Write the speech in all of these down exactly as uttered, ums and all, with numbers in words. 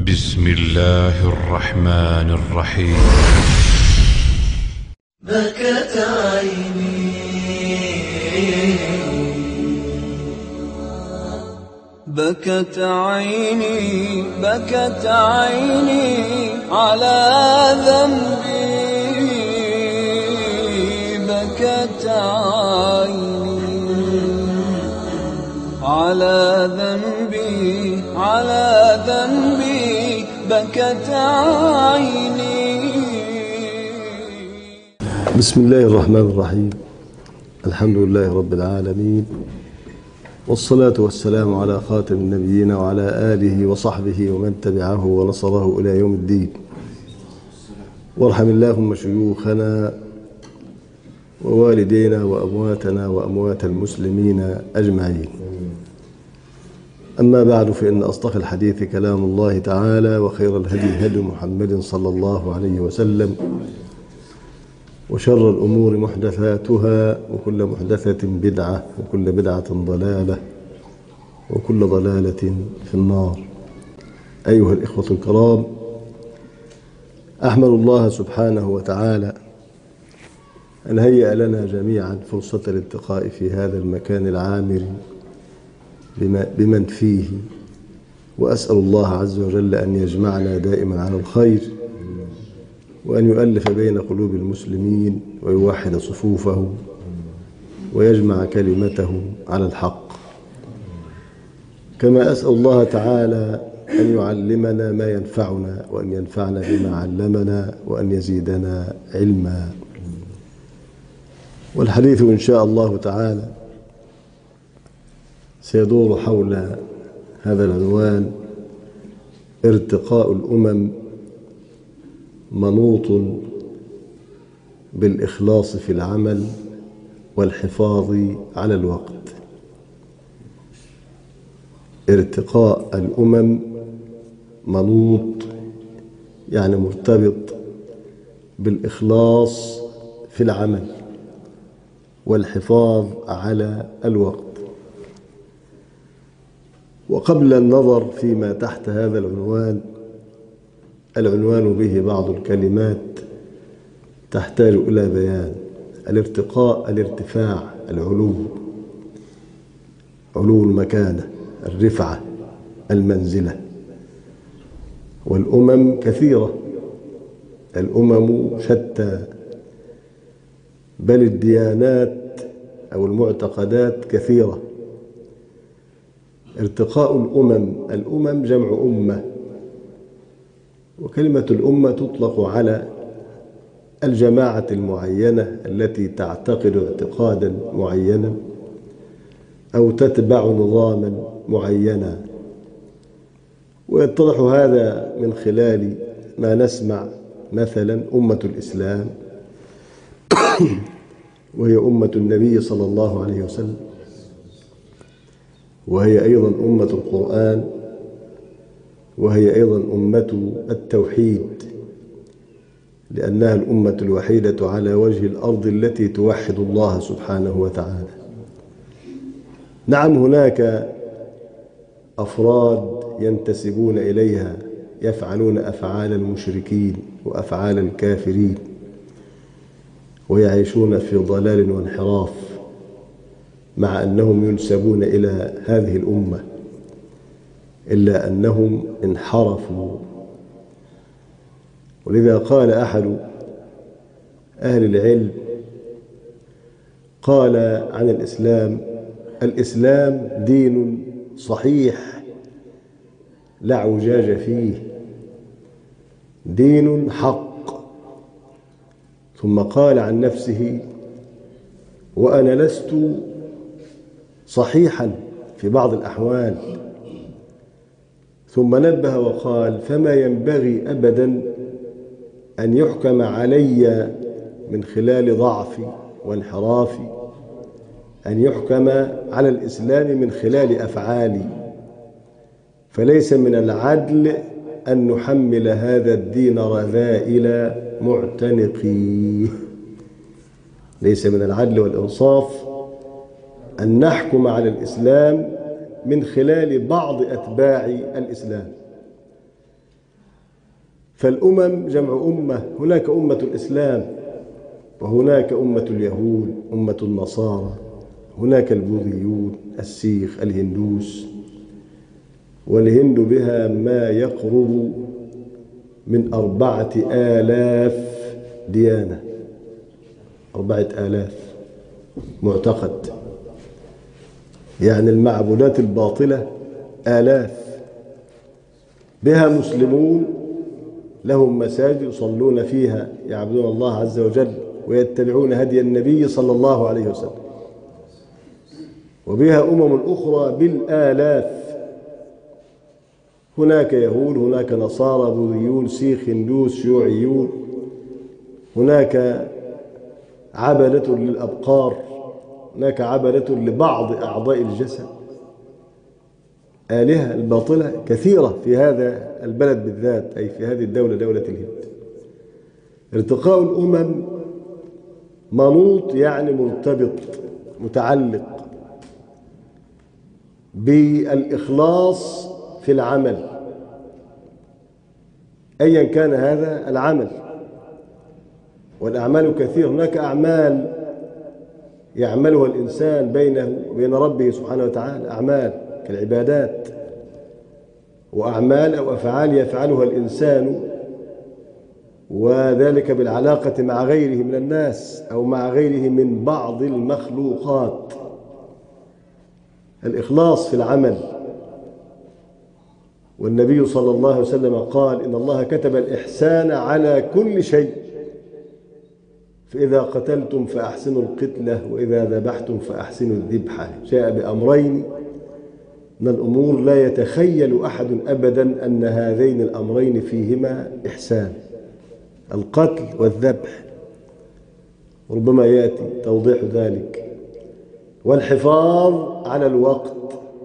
بسم الله الرحمن الرحيم. بكت عيني بكت عيني بكت عيني على ذنبي، بكت عيني على ذنبي، على ذنبي بكت عيني. بسم الله الرحمن الرحيم. الحمد لله رب العالمين، والصلاة والسلام على خاتم النبيين وعلى آله وصحبه ومن تبعه ونصره إلى يوم الدين. وارحم اللهم شيوخنا ووالدينا وأمواتنا وأموات المسلمين أجمعين. أما بعد، فإن أصدق الحديث كلام الله تعالى، وخير الهدي هدي محمد صلى الله عليه وسلم، وشر الأمور محدثاتها، وكل محدثة بدعة، وكل بدعة ضلالة، وكل ضلالة في النار. أيها الإخوة الكرام، أحمد الله سبحانه وتعالى أن هيأ لنا جميعا فرصة الالتقاء في هذا المكان العامر بمن فيه، وأسأل الله عز وجل أن يجمعنا دائما على الخير، وأن يؤلف بين قلوب المسلمين ويوحد صفوفهم ويجمع كلمتهم على الحق. كما أسأل الله تعالى أن يعلمنا ما ينفعنا، وأن ينفعنا بما علمنا، وأن يزيدنا علما. والحديث إن شاء الله تعالى سيدور حول هذا العنوان: ارتقاء الأمم منوط بالإخلاص في العمل والحفاظ على الوقت. ارتقاء الأمم منوط يعني مرتبط بالإخلاص في العمل والحفاظ على الوقت. وقبل النظر فيما تحت هذا العنوان، العنوان به بعض الكلمات تحتاج إلى بيان. الارتقاء الارتفاع، العلو، علو المكانة، الرفعة، المنزلة. والأمم كثيرة، الأمم شتى، بل الديانات أو المعتقدات كثيرة. ارتقاء الأمم، الأمم جمع أمة، وكلمة الأمة تطلق على الجماعة المعينة التي تعتقد اعتقادا معينا أو تتبع نظاما معينا. ويتضح هذا من خلال ما نسمع، مثلا أمة الإسلام وهي أمة النبي صلى الله عليه وسلم، وهي أيضا أمة القرآن، وهي أيضا أمة التوحيد، لأنها الأمة الوحيدة على وجه الأرض التي توحد الله سبحانه وتعالى. نعم، هناك أفراد ينتسبون إليها يفعلون أفعال المشركين وأفعال الكافرين، ويعيشون في ضلال وانحراف، مع أنهم ينسبون إلى هذه الأمة، إلا أنهم انحرفوا. ولذا قال أحد أهل العلم، قال عن الإسلام: الإسلام دين صحيح لا اعوجاج فيه، دين حق. ثم قال عن نفسه: وأنا لست صحيحا في بعض الأحوال. ثم نبه وقال: فما ينبغي أبدا أن يحكم علي من خلال ضعفي وانحرافي، أن يحكم على الإسلام من خلال أفعالي، فليس من العدل أن نحمل هذا الدين رذائل معتنقيه. ليس من العدل والإنصاف أن نحكم على الإسلام من خلال بعض أتباع الإسلام، فالأمم جمع أمة، هناك أمة الإسلام وهناك أمة اليهود، أمة النصارى، هناك البوذيون، السيخ، الهندوس، والهند بها ما يقرب من أربعة آلاف ديانة، أربعة آلاف معتقد، يعني المعبودات الباطلة آلاف. بها مسلمون لهم مساجد يصلون فيها، يعبدون الله عز وجل ويتبعون هدي النبي صلى الله عليه وسلم. وبها أمم أخرى بالآلاف، هناك يهود، هناك نصارى، بوذيون، سيخ، هندوس، شيوعيون، هناك عبدة للأبقار، هناك عبدة لبعض أعضاء الجسد. آلهة الباطلة كثيرة في هذا البلد بالذات، أي في هذه الدولة، دولة الهند. ارتقاء الأمم منوط يعني مرتبط، متعلق بالإخلاص في العمل أيا كان هذا العمل. والأعمال كثير، هناك أعمال يعملها الإنسان بينه وبين ربه سبحانه وتعالى، أعمال كالعبادات، وأعمال أو أفعال يفعلها الإنسان وذلك بالعلاقة مع غيره من الناس أو مع غيره من بعض المخلوقات. الإخلاص في العمل. والنبي صلى الله عليه وسلم قال: إن الله كتب الإحسان على كل شيء، فإذا قتلتم فأحسنوا القتلة وإذا ذبحتم فأحسنوا الذبحة. جاء بأمرين من الأمور لا يتخيل أحد أبدا أن هذين الأمرين فيهما إحسان: القتل والذبح، ربما يأتي توضيح ذلك. والحفاظ على الوقت،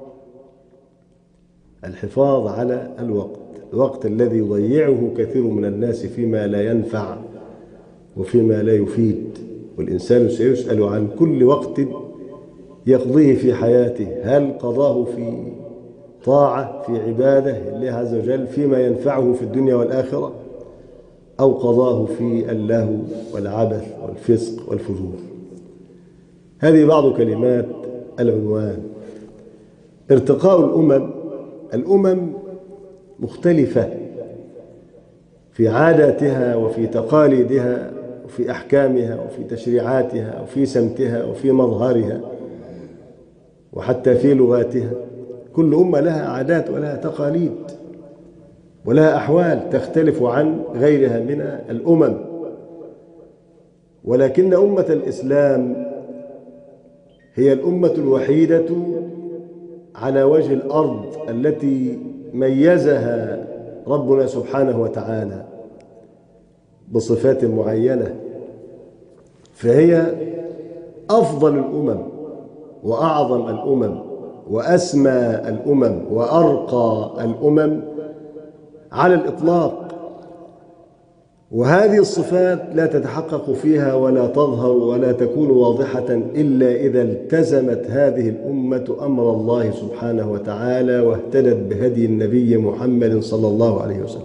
الحفاظ على الوقت، الوقت الذي يضيعه كثير من الناس فيما لا ينفع وفيما لا يفيد. والإنسان سيسأل عن كل وقت يقضيه في حياته، هل قضاه في طاعة، في عبادة الله عز وجل فيما ينفعه في الدنيا والآخرة، أو قضاه في اللهو والعبث والفسق والفجور. هذه بعض كلمات العنوان. ارتقاء الأمم. الأمم مختلفة في عاداتها وفي تقاليدها وفي أحكامها وفي تشريعاتها وفي سمتها وفي مظهرها وحتى في لغاتها. كل أمة لها عادات ولها تقاليد ولها أحوال تختلف عن غيرها من الأمم. ولكن أمة الإسلام هي الأمة الوحيدة على وجه الأرض التي ميزها ربنا سبحانه وتعالى بصفات معينة، فهي أفضل الأمم وأعظم الأمم وأسمى الأمم وأرقى الأمم على الإطلاق. وهذه الصفات لا تتحقق فيها ولا تظهر ولا تكون واضحة إلا إذا التزمت هذه الأمة أمر الله سبحانه وتعالى واهتدت بهدي النبي محمد صلى الله عليه وسلم.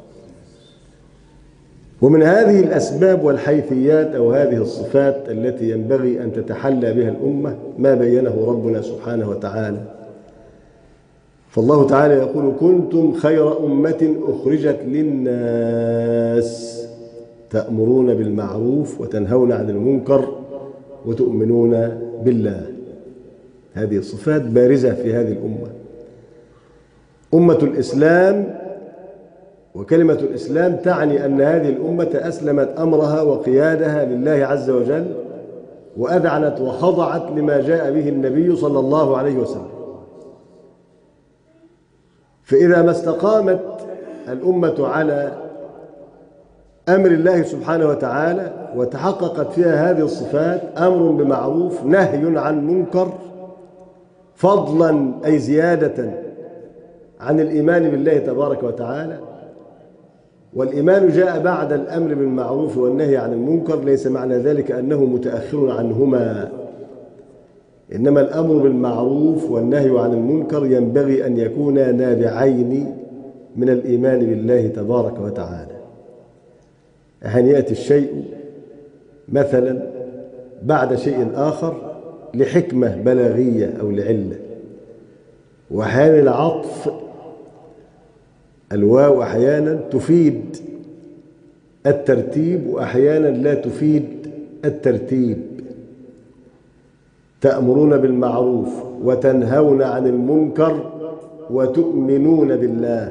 ومن هذه الأسباب والحيثيات أو هذه الصفات التي ينبغي أن تتحلى بها الأمة ما بينه ربنا سبحانه وتعالى. فالله تعالى يقول: كنتم خير أمة أخرجت للناس تأمرون بالمعروف وتنهون عن المنكر وتؤمنون بالله. هذه الصفات بارزة في هذه الأمة. أمة الإسلام، وكلمة الإسلام تعني أن هذه الأمة أسلمت أمرها وقيادها لله عز وجل وأذعنت وخضعت لما جاء به النبي صلى الله عليه وسلم. فإذا ما استقامت الأمة على أمر الله سبحانه وتعالى وتحققت فيها هذه الصفات: أمر بمعروف، نهي عن منكر، فضلا أي زيادة عن الإيمان بالله تبارك وتعالى. والإيمان جاء بعد الأمر بالمعروف والنهي عن المنكر، ليس معنى ذلك أنه متأخر عنهما، إنما الأمر بالمعروف والنهي عن المنكر ينبغي أن يكونا نابعين من الإيمان بالله تبارك وتعالى. أحيانا يأتي الشيء مثلا بعد شيء آخر لحكمة بلاغية أو لعلة. وأحيانا العطف الواو أحيانا تفيد الترتيب وأحيانا لا تفيد الترتيب. تأمرون بالمعروف وتنهون عن المنكر وتؤمنون بالله.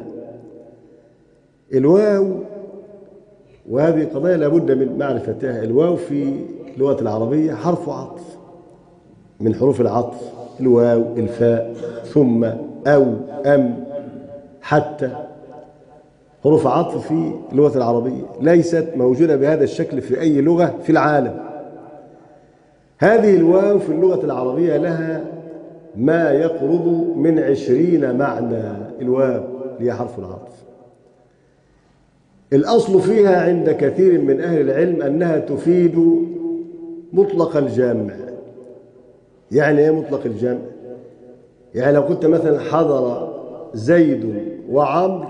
الواو، وهذه قضايا لابد من معرفتها، الواو في اللغة العربية حرف عطف من حروف العطف، الواو، الفاء، ثم، أو، أم، حتى، حروف عطف في اللغة العربية ليست موجودة بهذا الشكل في أي لغة في العالم. هذه الواو في اللغة العربية لها ما يقرب من عشرين معنى. الواو هي حرف العطف. الأصل فيها عند كثير من أهل العلم أنها تفيد مطلق الجمع. يعني إيه مطلق الجمع؟ يعني لو كنت مثلا حضر زيد وعمر،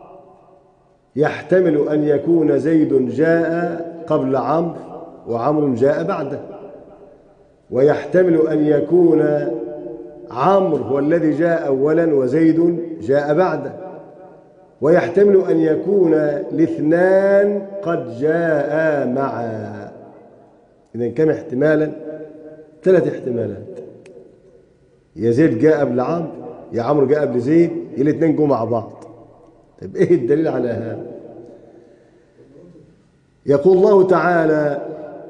يحتمل أن يكون زيد جاء قبل عمرو وعمرو جاء بعده، ويحتمل أن يكون عمرو هو الذي جاء أولا وزيد جاء بعده، ويحتمل أن يكون الاثنان قد جاء معا. إذن كم احتمالا؟ ثلاث احتمالات. يا زيد جاء قبل عمرو، يا عمرو جاء قبل زيد، يا الاثنين جم مع بعض. طيب ايه الدليل على هذا؟ يقول الله تعالى: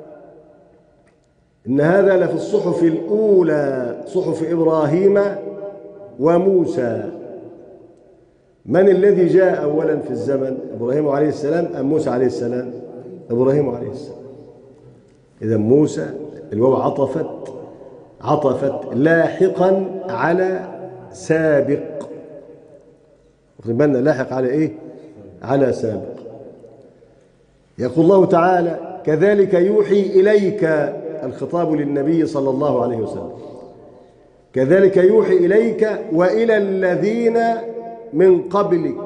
إن هذا لفي الصحف الأولى صحف إبراهيم وموسى. من الذي جاء أولا في الزمن؟ إبراهيم عليه السلام أم موسى عليه السلام؟ إبراهيم عليه السلام. إذا موسى الواو عطفت عطفت لاحقا على سابق. واخد بالنا لاحق على إيه؟ على سابق. يقول الله تعالى: كذلك يوحي إليك، الخطاب للنبي صلى الله عليه وسلم، كذلك يوحي إليك وإلى الذين من قبلك.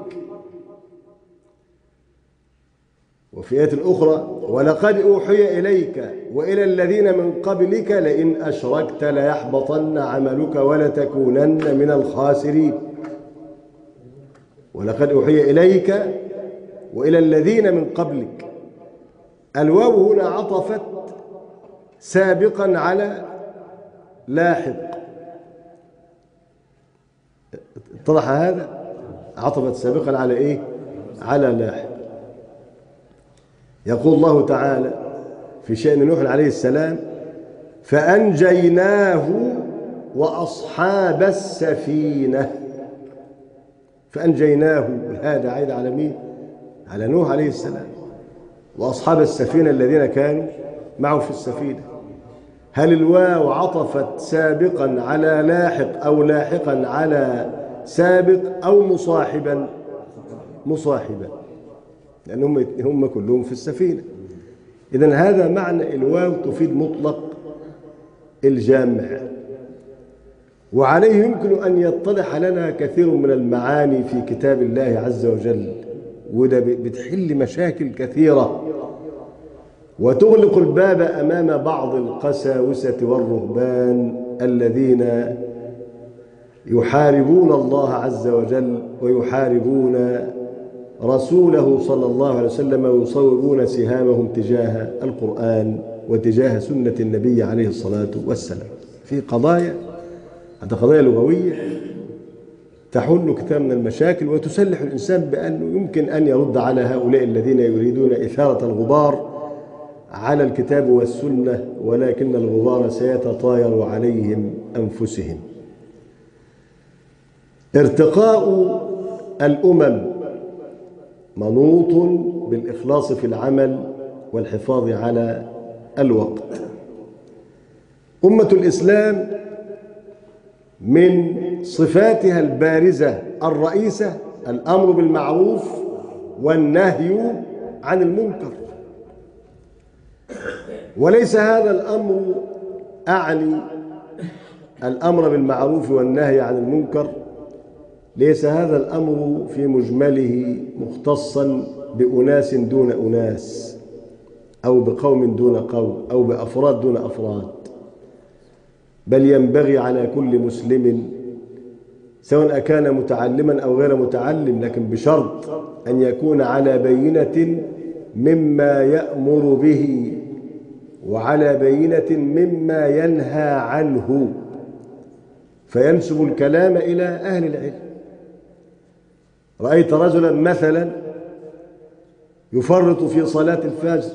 وفي آية أخرى: ولقد أوحي إليك وإلى الذين من قبلك لئن أشركت ليحبطن عملك ولتكونن من الخاسرين. ولقد أوحي إليك وإلى الذين من قبلك. الواو هنا عطفت سابقا على لاحق. اتضح هذا؟ عطفت سابقا على ايه؟ على لاحق. يقول الله تعالى في شأن نوح عليه السلام: فأنجيناه وأصحاب السفينة. فأنجيناه، هذا عيد على مين؟ على نوح عليه السلام. وأصحاب السفينة الذين كانوا معه في السفينة. هل الواو عطفت سابقا على لاحق أو لاحقا على سابق أو مصاحبا؟ مصاحبا، لأنهم هم كلهم في السفينة. إذن هذا معنى الواو، تفيد مطلق الجمع. وعليه يمكن أن يتضح لنا كثير من المعاني في كتاب الله عز وجل، وده بتحل مشاكل كثيرة وتغلق الباب أمام بعض القساوسة والرهبان الذين يحاربون الله عز وجل ويحاربون رسوله صلى الله عليه وسلم ويصوبون سهامهم تجاه القرآن وتجاه سنة النبي عليه الصلاة والسلام في قضايا، هذه قضايا لغوية تحل كثير من المشاكل وتسلح الإنسان بأنه يمكن أن يرد على هؤلاء الذين يريدون إثارة الغبار على الكتاب والسنة، ولكن الغبار سيتطاير عليهم أنفسهم. ارتقاء الأمم منوط بالإخلاص في العمل والحفاظ على الوقت. أمة الإسلام من صفاتها البارزة الرئيسة الأمر بالمعروف والنهي عن المنكر. وليس هذا الأمر أعني الأمر بالمعروف والنهي عن المنكر، ليس هذا الأمر في مجمله مختصا بأناس دون أناس، أو بقوم دون قوم أو بأفراد دون أفراد، بل ينبغي على كل مسلم سواء كان متعلما أو غير متعلم، لكن بشرط أن يكون على بينة مما يأمر به وعلى بينة مما ينهى عنه، فينسب الكلام إلى أهل العلم. رأيت رجلا مثلا يفرط في صلاة الفجر،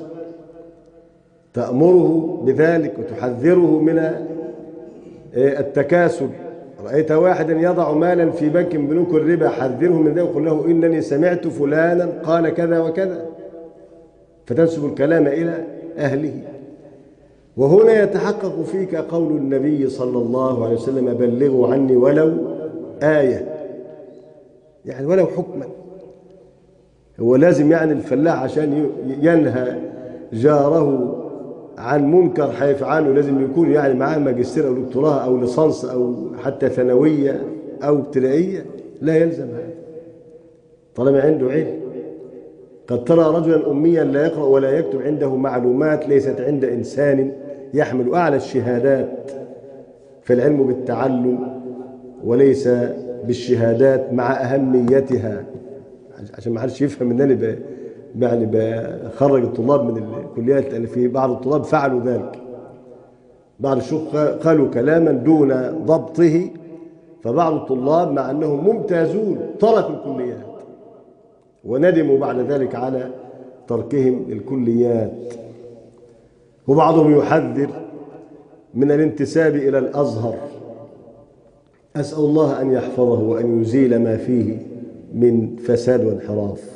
تأمره بذلك وتحذره من التكاسل. رأيت واحدا يضع مالا في بنك من بنوك الربا، حذره من ذلك وقل له إنني سمعت فلانا قال كذا وكذا، فتنسب الكلام إلى أهله. وهنا يتحقق فيك قول النبي صلى الله عليه وسلم: بلغوا عني ولو آية، يعني ولو حكما. هو لازم يعني الفلاح عشان ينهى جاره عن منكر هيفعله لازم يكون يعني معاه ماجستير أو دكتوراه أو ليسانس أو حتى ثانوية أو ابتدائية؟ لا يلزم هذا طالما عنده علم. قد ترى رجلا أميا لا يقرأ ولا يكتب، عنده معلومات ليست عند إنسان يحمل أعلى الشهادات، فالعلم بالتعلم وليس بالشهادات مع أهميتها، عشان ما حدش يفهم ان انا يعني بخرج الطلاب من الكليات، لان في بعض الطلاب فعلوا ذلك. بعض الشيوخ قالوا كلاما دون ضبطه، فبعض الطلاب مع انهم ممتازون تركوا الكليات وندموا بعد ذلك على تركهم الكليات. وبعضهم يحذر من الانتساب الى الازهر، اسال الله ان يحفظه وان يزيل ما فيه من فساد وانحراف.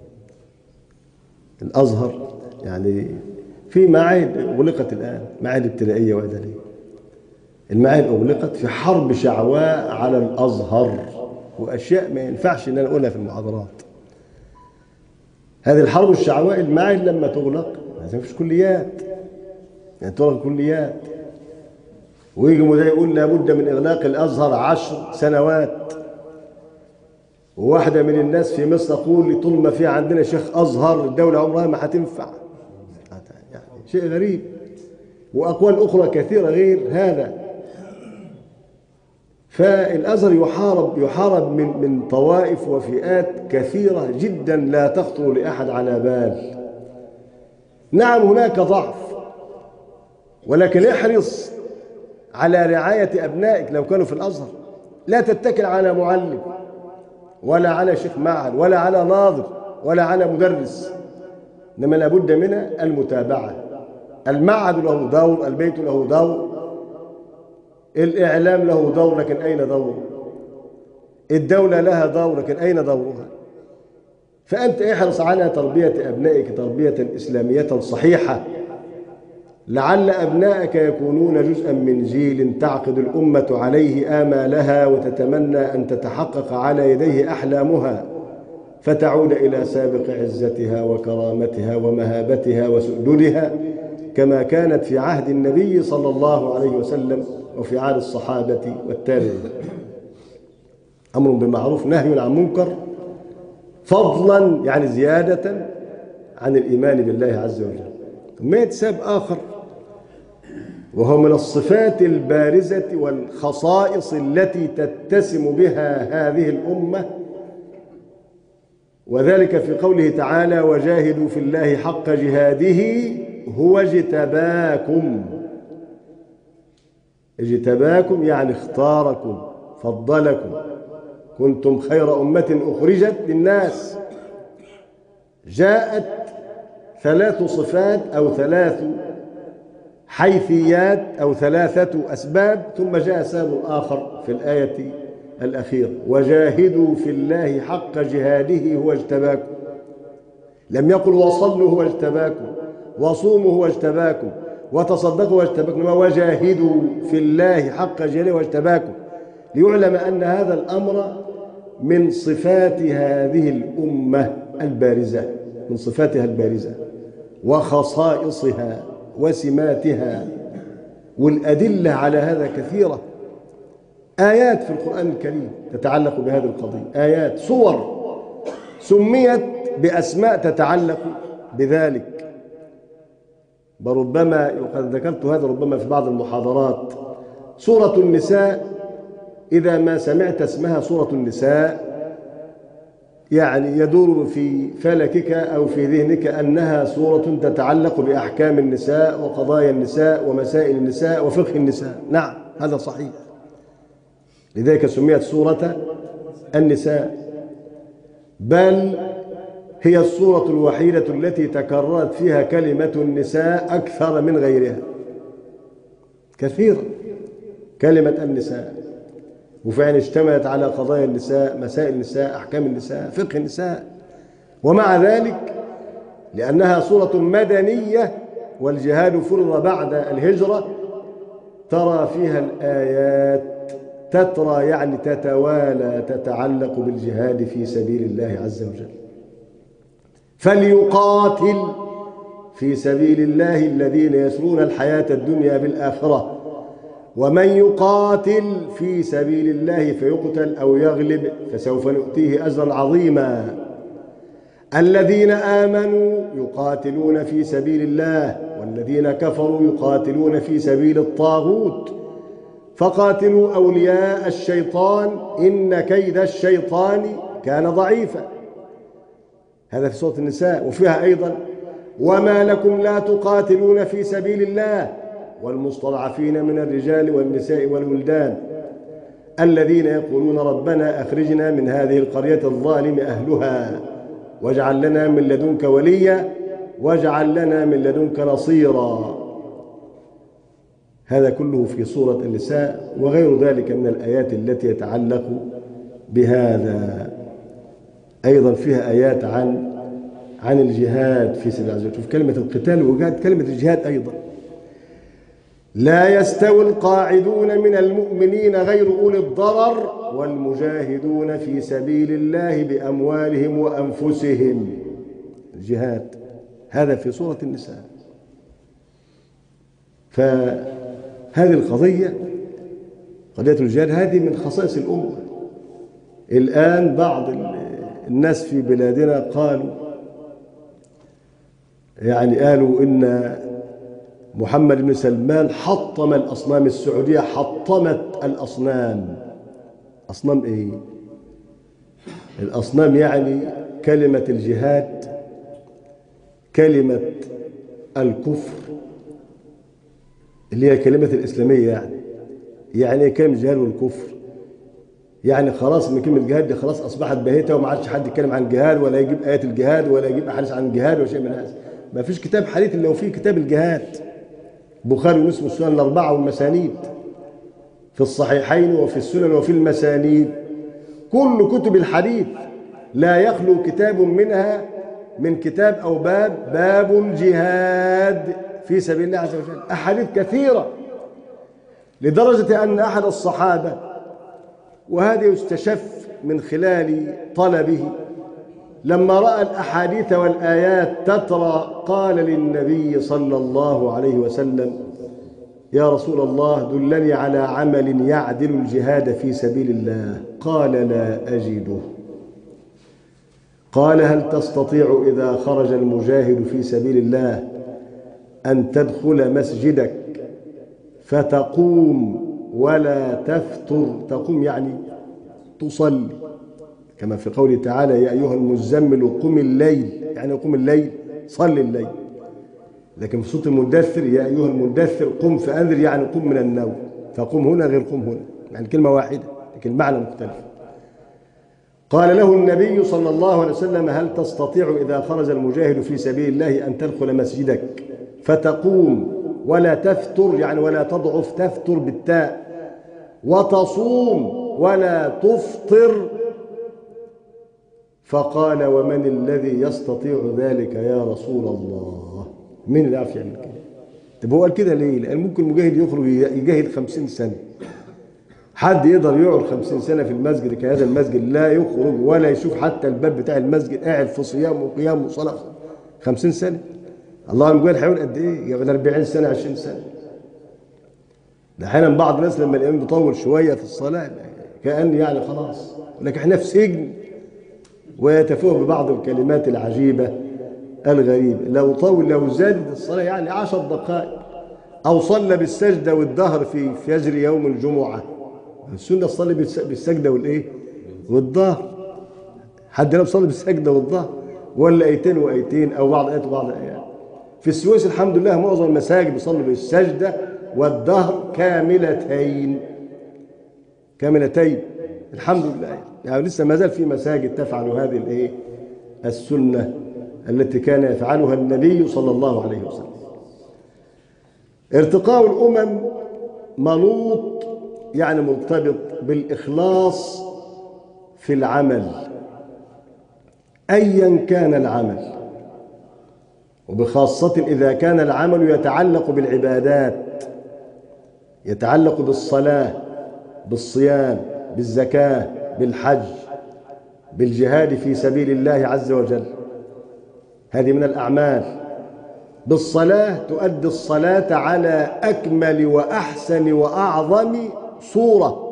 الأزهر يعني في معاهد أغلقت الآن، معاهد ابتدائية وإعدادية. المعاهد أغلقت في حرب شعواء على الأزهر، وأشياء ما ينفعش إن أنا أقولها في المحاضرات. هذه الحرب الشعواء، المعاهد لما تغلق ما فيش كليات، يعني تغلق كليات، ويجي مدير يقول لابد من إغلاق الأزهر عشر سنوات. وواحدة من الناس في مصر تقول طول ما في عندنا شيخ أزهر الدولة عمرها ما هتنفع. يعني شيء غريب. وأقوال أخرى كثيرة غير هذا. فالأزهر يحارب يحارب من من طوائف وفئات كثيرة جدا لا تخطر لأحد على بال. نعم هناك ضعف، ولكن احرص على رعاية أبنائك لو كانوا في الأزهر. لا تتكل على معلم ولا على شيخ معهد ولا على ناظر ولا على مدرس، إنما لابد من المتابعة. المعهد له دور، البيت له دور، الإعلام له دور، لكن أين دوره؟ الدولة لها دور، لكن أين دورها؟ فأنت احرص على تربية أبنائك تربية إسلامية صحيحة، لعل أبنائك يكونون جزءا من جيل تعقد الأمة عليه آمالها وتتمنى أن تتحقق على يديه أحلامها، فتعود إلى سابق عزتها وكرامتها ومهابتها وسؤددها كما كانت في عهد النبي صلى الله عليه وسلم وفي عهد الصحابة والتابعين. أمر بمعروف نهي عن منكر، فضلا يعني زيادة عن الإيمان بالله عز وجل. ثم يتساب آخر وهو من الصفات البارزة والخصائص التي تتسم بها هذه الأمة، وذلك في قوله تعالى: وجاهدوا في الله حق جهاده هو اجتباكم. اجتباكم يعني اختاركم، فضلكم، كنتم خير أمة أخرجت للناس. جاءت ثلاث صفات أو ثلاث حيثيات أو ثلاثة أسباب، ثم جاء سبب آخر في الآية الأخيرة: وجاهدوا في الله حق جهاده هو اجتباكم. لم يقل وصلوا هو اجتباكم، وصوموا هو اجتباكم، وتصدقوا هو اجتباكم، وجاهدوا في الله حق جهاده هو اجتباكم، ليعلم أن هذا الأمر من صفات هذه الأمة البارزة، من صفاتها البارزة وخصائصها وسماتها. والأدلة على هذا كثيرة، آيات في القرآن الكريم تتعلق بهذه القضية، آيات، صور سميت بأسماء تتعلق بذلك. وربما وقد ذكرت هذا ربما في بعض المحاضرات. سورة النساء إذا ما سمعت اسمها سورة النساء يعني يدور في فلكك أو في ذهنك أنها سورة تتعلق بأحكام النساء وقضايا النساء ومسائل النساء وفقه النساء. نعم هذا صحيح، لذلك سميت سورة النساء، بل هي السورة الوحيدة التي تكررت فيها كلمة النساء أكثر من غيرها، كثيرا كلمة النساء، وفعلا اشتملت على قضايا النساء، مسائل النساء، أحكام النساء، فقه النساء. ومع ذلك لأنها سورة مدنية والجهاد فرض بعد الهجرة ترى فيها الآيات تترى يعني تتوالى تتعلق بالجهاد في سبيل الله عز وجل. فليقاتل في سبيل الله الذين يسرون الحياة الدنيا بالآخرة، ومن يقاتل في سبيل الله فيقتل أو يغلب فسوف نؤتيه أجرا عظيما. الذين آمنوا يقاتلون في سبيل الله، والذين كفروا يقاتلون في سبيل الطاغوت، فقاتلوا أولياء الشيطان إن كيد الشيطان كان ضعيفا. هذا في سورة النساء. وفيها أيضا وما لكم لا تقاتلون في سبيل الله والمستضعفين من الرجال والنساء والولدان الذين يقولون ربنا أخرجنا من هذه القرية الظالم أهلها واجعل لنا من لدنك وليا واجعل لنا من لدنك نصيرا. هذا كله في سورة النساء وغير ذلك من الآيات التي يتعلق بهذا. أيضا فيها آيات عن عن الجهاد في سبيل الله عز وجل. شوف كلمة القتال وجهاد كلمة الجهاد أيضا. لا يستوي القاعدون من المؤمنين غير أولي الضرر والمجاهدون في سبيل الله بأموالهم وأنفسهم. الجهاد هذا في سورة النساء. فهذه القضية قضية الجهاد هذه من خصائص الأمة. الآن بعض الناس في بلادنا قالوا يعني قالوا إن محمد بن سلمان حطم الأصنام، السعودية حطمت الأصنام. أصنام إيه؟ الأصنام يعني كلمة الجهاد، كلمة الكفر اللي هي كلمة الإسلامية، يعني يعني كلمة الجهاد والكفر، يعني خلاص من كلمة الجهاد دي خلاص أصبحت باهتة وما عادش حد يتكلم عن الجهاد ولا يجيب آيات الجهاد ولا يجيب أحاديث عن الجهاد ولا شيء من هذا. ما فيش كتاب حديث إلا وفيه كتاب الجهاد، بخاري ومسلم والسنن الأربعة والمسانيد في الصحيحين وفي السنن وفي المسانيد. كل كتب الحديث لا يخلو كتاب منها من كتاب أو باب باب الجهاد في سبيل الله عز وجل. أحاديث كثيرة لدرجة أن أحد الصحابة، وهذا يستشف من خلال طلبه، لما رأى الأحاديث والآيات تترى قال للنبي صلى الله عليه وسلم يا رسول الله دلني على عمل يعدل الجهاد في سبيل الله. قال لا أجده. قال هل تستطيع إذا خرج المجاهد في سبيل الله أن تدخل مسجدك فتقوم ولا تفتر؟ تقوم يعني تصلي، كما في قوله تعالى يا أيها المزمل قم الليل، يعني قم الليل صل الليل. لكن في سورة المدثر يا أيها المدثر قم فأنذر، يعني قم من النوم. فقم هنا غير قم هنا، يعني كلمة واحدة لكن المعنى مختلف. قال له النبي صلى الله عليه وسلم هل تستطيع إذا خرج المجاهد في سبيل الله أن تدخل مسجدك فتقوم ولا تفتر، يعني ولا تضعف، تفتر بالتاء، وتصوم ولا تفطر؟ فقال ومن الذي يستطيع ذلك يا رسول الله؟ مين اللي يعرف يعمل كده؟ طب هو قال كده ليه؟ لأن ممكن مجاهد يخرج يجاهد خمسين سنة. حد يقدر يقعد خمسين سنة في المسجد كهذا المسجد لا يخرج ولا يشوف حتى الباب بتاع المسجد، قاعد في صيام وقيام وصلاة خمسين سنة؟ الله المجاهد هيقول قد إيه؟ يبقى أربعين سنة عشرين سنة. ده أحيانا بعض الناس لما الإمام بيطول شوية في الصلاة كأن يعني خلاص، لكن إحنا في سجن، ويتفوه ببعض الكلمات العجيبة الغريب. لو طول لو زادت الصلاة يعني عشر دقائق، أو صلى بالسجدة والدهر في فجر يوم الجمعة. السنة تصلي بالسجدة والإيه؟ والدهر. حد لو صلي بالسجدة والدهر ولا آيتين وآيتين أو بعض آيات وبعض آيات. في السويس الحمد لله معظم المساجد بيصلوا بالسجدة والدهر كاملتين كاملتين الحمد لله. يعني لسه ما زال في مساجد تفعل هذه الايه السنة التي كان يفعلها النبي صلى الله عليه وسلم. ارتقاء الأمم منوط يعني مرتبط بالإخلاص في العمل أيا كان العمل، وبخاصة إذا كان العمل يتعلق بالعبادات، يتعلق بالصلاة، بالصيام، بالزكاة، بالحج، بالجهاد في سبيل الله عز وجل، هذه من الأعمال. بالصلاة تؤدي الصلاة على أكمل وأحسن وأعظم صورة،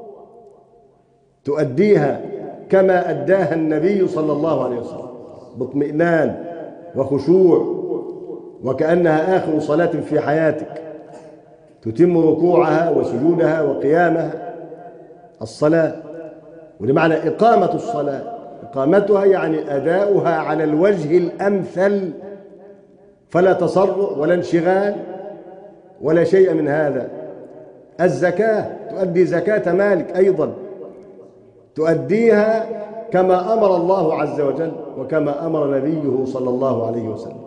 تؤديها كما أداها النبي صلى الله عليه وسلم باطمئنان وخشوع، وكأنها آخر صلاة في حياتك، تتم ركوعها وسجودها وقيامها الصلاة. ولمعنى إقامة الصلاة، إقامتها يعني أداؤها على الوجه الأمثل، فلا تسرع ولا انشغال ولا شيء من هذا. الزكاة تؤدي زكاة مالك أيضا، تؤديها كما أمر الله عز وجل وكما أمر نبيه صلى الله عليه وسلم.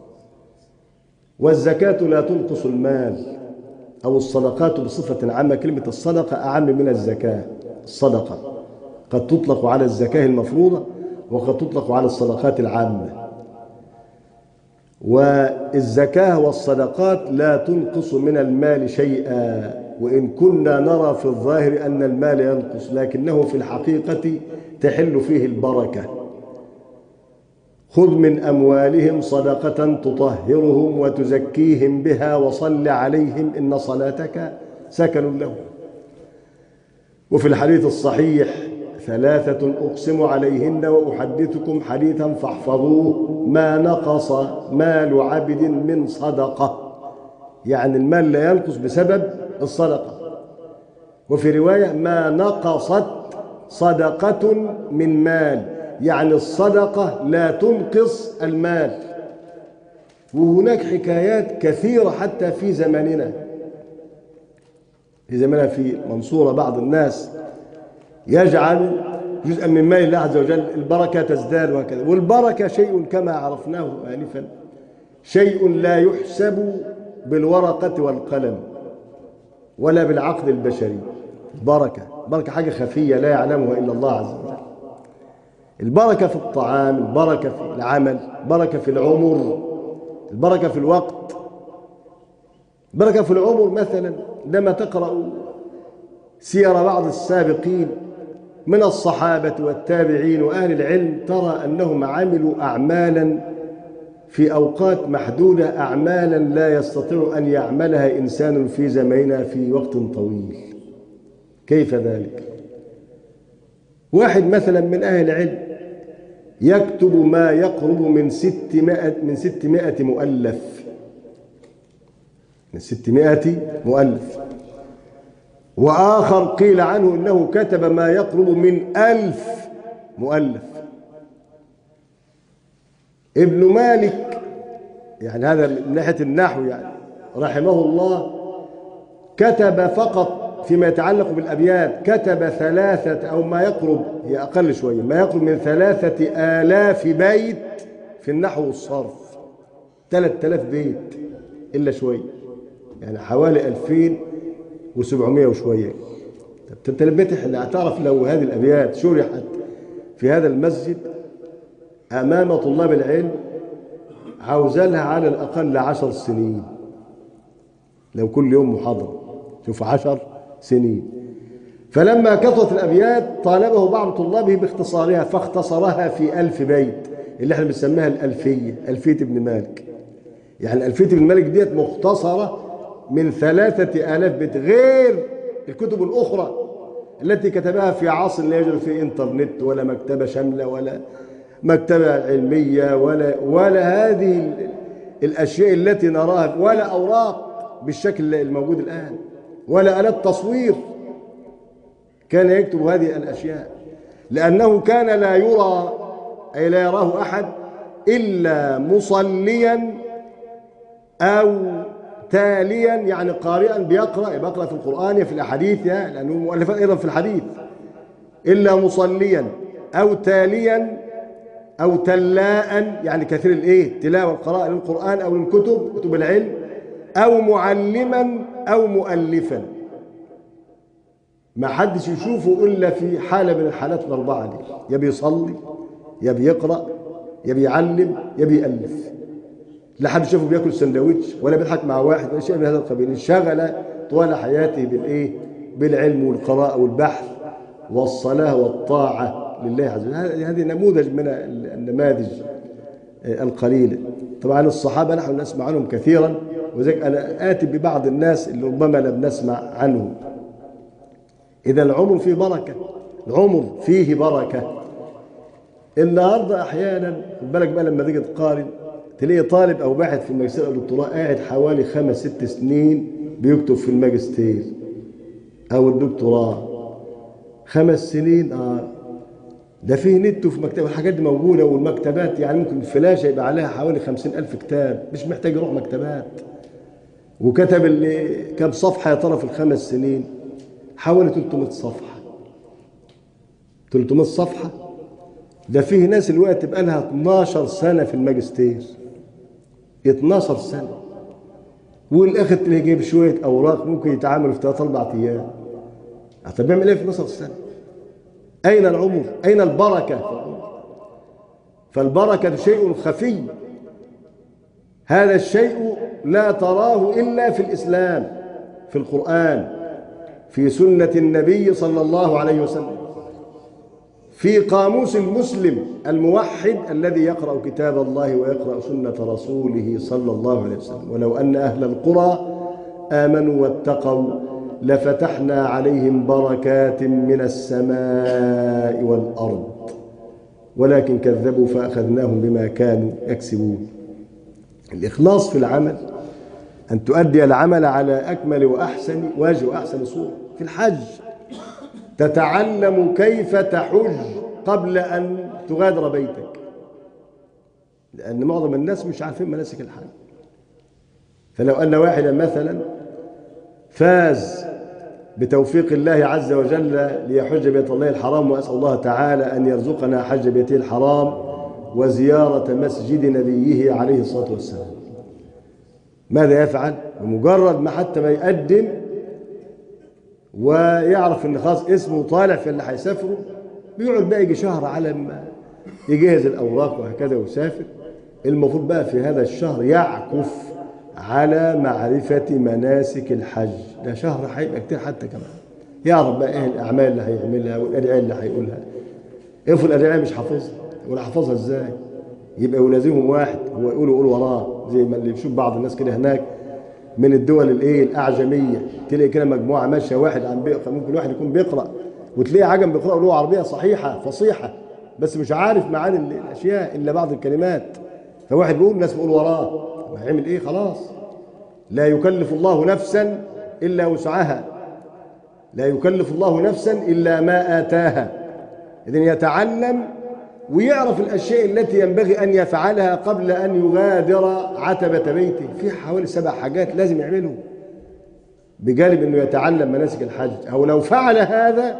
والزكاة لا تنقص المال أو الصدقات بصفة عامة. كلمة الصدقة أعم من الزكاة. الصدقة قد تطلق على الزكاة المفروضة وقد تطلق على الصدقات العامة. والزكاة والصدقات لا تنقص من المال شيئا، وإن كنا نرى في الظاهر أن المال ينقص، لكنه في الحقيقة تحل فيه البركة. خذ من أموالهم صدقة تطهرهم وتزكيهم بها وصل عليهم إن صلاتك سكن لهم. وفي الحديث الصحيح ثلاثة أقسم عليهن وأحدثكم حديثا فاحفظوه ما نقص مال عبد من صدقة، يعني المال لا ينقص بسبب الصدقة. وفي رواية ما نقصت صدقة من مال، يعني الصدقة لا تنقص المال. وهناك حكايات كثيرة حتى في زماننا في زماننا في منصورة بعض الناس يجعل جزءا من مال الله عز وجل البركة تزداد وكذا. والبركة شيء كما عرفناه آنفا شيء لا يحسب بالورقة والقلم ولا بالعقل البشري. البركة البركة حاجة خفية لا يعلمها إلا الله عز وجل. البركة في الطعام، البركة في العمل، البركة في العمر، البركة في الوقت، البركة في العمر. مثلا لما تقرأ سير بعض السابقين من الصحابة والتابعين وأهل العلم ترى أنهم عملوا أعمالا في أوقات محدودة، أعمالا لا يستطيع أن يعملها إنسان في زماننا في وقت طويل. كيف ذلك؟ واحد مثلا من أهل العلم يكتب ما يقرب من ستمائة من ستمائة مؤلف من ستمائة مؤلف، وآخر قيل عنه إنه كتب ما يقرب من ألف مؤلف. ابن مالك يعني هذا من ناحية النحو يعني رحمه الله كتب فقط فيما يتعلق بالأبيات كتب ثلاثة أو ما يقرب، هي أقل شوية، ما يقرب من ثلاثة آلاف بيت في النحو والصرف. ثلاثة آلاف بيت إلا شوية، يعني حوالي ألفين وسبعمائة وشوية. طب تلبيت احنا هتعرف لو هذه الأبيات شرحت في هذا المسجد أمام طلاب العلم عاوزالها على الأقل عشر سنين، لو كل يوم محاضرة شوف عشر سنين. فلما كثرت الأبيات طالبه بعض طلابه باختصارها فاختصرها في ألف بيت اللي احنا بنسميها الألفية، ألفية ابن مالك. يعني ألفية ابن مالك ديت مختصرة من ثلاثة آلاف بيت، غير الكتب الأخرى التي كتبها في عصر لا يوجد فيه إنترنت ولا مكتبة شاملة ولا مكتبة علمية ولا ولا هذه الأشياء التي نراها، ولا أوراق بالشكل الموجود الآن، ولا آلات تصوير. كان يكتب هذه الأشياء لأنه كان لا يرى أي لا يراه أحد إلا مصليا أو تاليا، يعني قارئا بيقرأ بيقرأ في القرآن في الأحاديث، يعني لأنه مؤلفات أيضا في الحديث، إلا مصليا أو تاليا أو تلاء، يعني كثير الإيه تلاوة القراءة للقرآن أو للكتب كتب العلم، أو معلما أو مؤلفا. ما حدش يشوفه إلا في حالة من الحالات الأربعة دي، يا بيصلي يا بيقرأ يا بيعلم يا بيألف. لا حد شافه بياكل سندوتش ولا بيضحك مع واحد ولا شيء من هذا القبيل. انشغل طوال حياته بالإيه؟ بالعلم والقراءة والبحث والصلاة والطاعة لله عز وجل. هذه نموذج من النماذج القليلة. طبعا الصحابة نحن نسمع عنهم كثيرا، وذلك أنا آتي ببعض الناس اللي ربما لم نسمع عنهم. إذا العمر فيه بركة، العمر فيه بركة. النهارده أحيانا خد بالك بقى لما تيجي تقارن تلاقي طالب أو باحث في الماجستير أو الدكتوراه قاعد حوالي خمس ست سنين بيكتب في الماجستير أو الدكتوراه. خمس سنين اه ده فيه نت وفي مكتبة، الحاجات دي موجودة، والمكتبات يعني ممكن الفلاشة يبقى عليها حوالي خمسين ألف كتاب، مش محتاج يروح مكتبات. وكتب اللي كم صفحة يا ترى في الخمس سنين؟ حوالي ثلاثمائة صفحة. ثلاثمائة صفحة. ده فيه ناس الوقت بقى لها اثناشر سنة في الماجستير، اثناشر سنة، والآخر تلاقيه جايب شوية أوراق ممكن يتعاملوا في ثلاث أربع أيام. طب بيعمل إيه في اثناشر سنة؟ أين العمر؟ أين البركة في العمر؟ فالبركة شيء خفي، هذا الشيء لا تراه إلا في الإسلام، في القرآن، في سنة النبي صلى الله عليه وسلم، في قاموس المسلم الموحد الذي يقرأ كتاب الله ويقرأ سنة رسوله صلى الله عليه وسلم. ولو أن أهل القرى آمنوا واتقوا لفتحنا عليهم بركات من السماء والأرض ولكن كذبوا فأخذناهم بما كانوا يكسبون. الإخلاص في العمل، أن تؤدي العمل على أكمل وأحسن وجه وأحسن صورة. في الحج تتعلم كيف تحج قبل أن تغادر بيتك، لأن معظم الناس مش عارفين مناسك الحج. فلو أن واحدا مثلا فاز بتوفيق الله عز وجل ليحج بيت الله الحرام، وأسأل الله تعالى أن يرزقنا حج بيته الحرام وزيارة مسجد نبيه عليه الصلاة والسلام، ماذا يفعل؟ بمجرد ما حتى ما يقدم ويعرف ان خلاص اسمه طالع في اللي هيسافروا، بيقعد بقى يجي شهر على ما يجهز الاوراق وهكذا ويسافر. المفروض بقى في هذا الشهر يعكف على معرفة مناسك الحج. ده شهر هيبقى كتير حتى كمان، يعرف بقى ايه الاعمال اللي هيعملها والادعية اللي هيقولها. افرض الادعية مش حافظها، ولا حافظها ازاي؟ يبقى يلازمهم واحد هو يقول ويقول وراه، زي ما اللي بيشوف بعض الناس كده هناك من الدول الايه الاعجميه، تلاقي كده مجموعه ماشيه واحد عم بيقرا، ممكن واحد يكون بيقرا وتلاقي عجم بيقرا له عربيه صحيحه فصيحه بس مش عارف معاني الاشياء الا بعض الكلمات، فواحد بيقول الناس بيقول وراه، هيعمل ايه؟ خلاص لا يكلف الله نفسا الا وسعها، لا يكلف الله نفسا الا ما اتاها. اذن يتعلم ويعرف الأشياء التي ينبغي أن يفعلها قبل أن يغادر عتبة بيته. في حوالي سبع حاجات لازم يعمله بجانب أنه يتعلم مناسك الحج، أو لو فعل هذا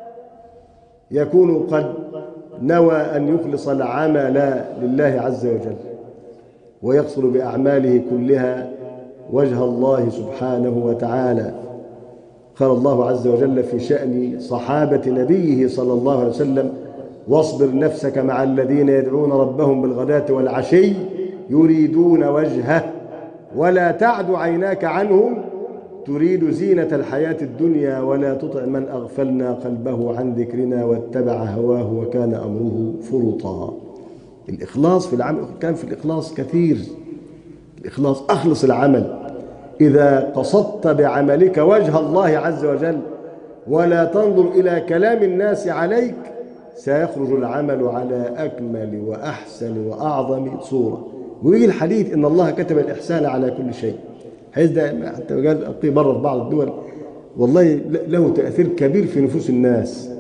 يكون قد نوى أن يخلص العمل لله عز وجل ويقصد بأعماله كلها وجه الله سبحانه وتعالى. قال الله عز وجل في شأن صحابة نبيه صلى الله عليه وسلم: واصبر نفسك مع الذين يدعون ربهم بالغداة والعشي يريدون وجهه ولا تعد عيناك عنهم تريد زينة الحياة الدنيا ولا تطع من أغفلنا قلبه عن ذكرنا واتبع هواه وكان أمره فرطا. الإخلاص في العمل، كان في الإخلاص كثير. الإخلاص، أخلص العمل. إذا قصدت بعملك وجه الله عز وجل ولا تنظر إلى كلام الناس عليك سيخرج العمل على أكمل وأحسن وأعظم صورة. ويجي الحديث إن الله كتب الإحسان على كل شيء. حيث ده حتى قال أقي بره في بعض الدول والله له تأثير كبير في نفوس الناس.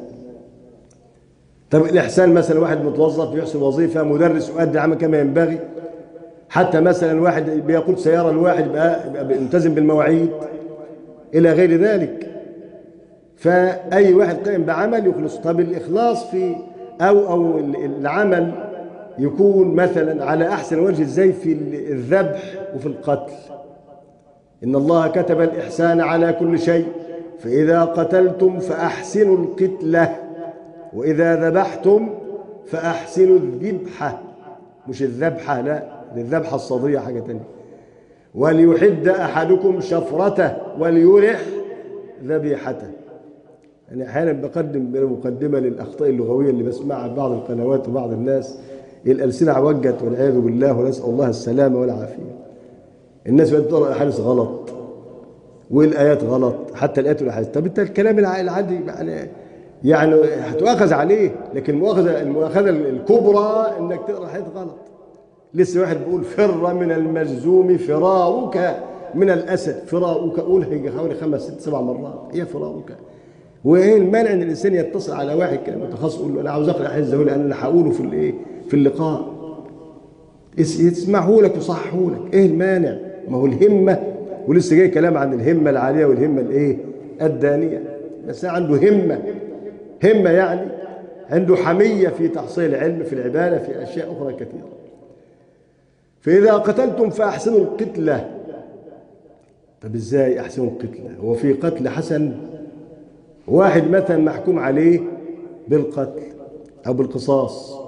طب الإحسان مثلا واحد متوظف يحسن وظيفة، مدرس يؤدي عمل كما ينبغي، حتى مثلا واحد بيقود سيارة الواحد يبقى يلتزم بالمواعيد إلى غير ذلك. فأي واحد قائم بعمل يخلص. طب الإخلاص في أو أو العمل يكون مثلا على أحسن وجه إزاي؟ في الذبح وفي القتل. إن الله كتب الإحسان على كل شيء فإذا قتلتم فأحسنوا القتلة وإذا ذبحتم فأحسنوا الذبحة، مش الذبحة، لا، الذبحة الصدرية حاجة تانية. وليحد أحدكم شفرته وليرح ذبيحته. أنا يعني أحيانا بقدم مقدمة للأخطاء اللغوية اللي بسمعها في بعض القنوات وبعض الناس، الألسنة عوجت والعياذ بالله، ونسأل الله السلامة والعافية. الناس بقت تقرأ الأحاديث غلط والآيات غلط، حتى الآيات والأحاديث. طب أنت الكلام العادي يعني يعني هتؤاخذ عليه، لكن المؤاخذة المؤاخذة الكبرى إنك تقرأ حاجات غلط. لسه واحد بيقول فر من المجزوم فرارك من الأسد، فرارك قول هيجي حوالي خمس ست سبع مرات، هي فرارك. وايه المانع ان الانسان يتصل على واحد كده متخصص يقول له انا عاوز اقرا حديث لان انا هقوله في الايه في اللقاء، يسمعه لك ويصححه لك، ايه المانع؟ ما هو الهمه، ولسه جاي كلام عن الهمه العاليه والهمه الايه الدانيه. بس عنده همه، همه يعني عنده حميه في تحصيل العلم، في العباده، في اشياء اخرى كثيره. فاذا قتلتم فاحسنوا القتله. طب ازاي احسنوا القتله؟ هو في قتل حسن؟ واحد مثلا محكوم عليه بالقتل أو بالقصاص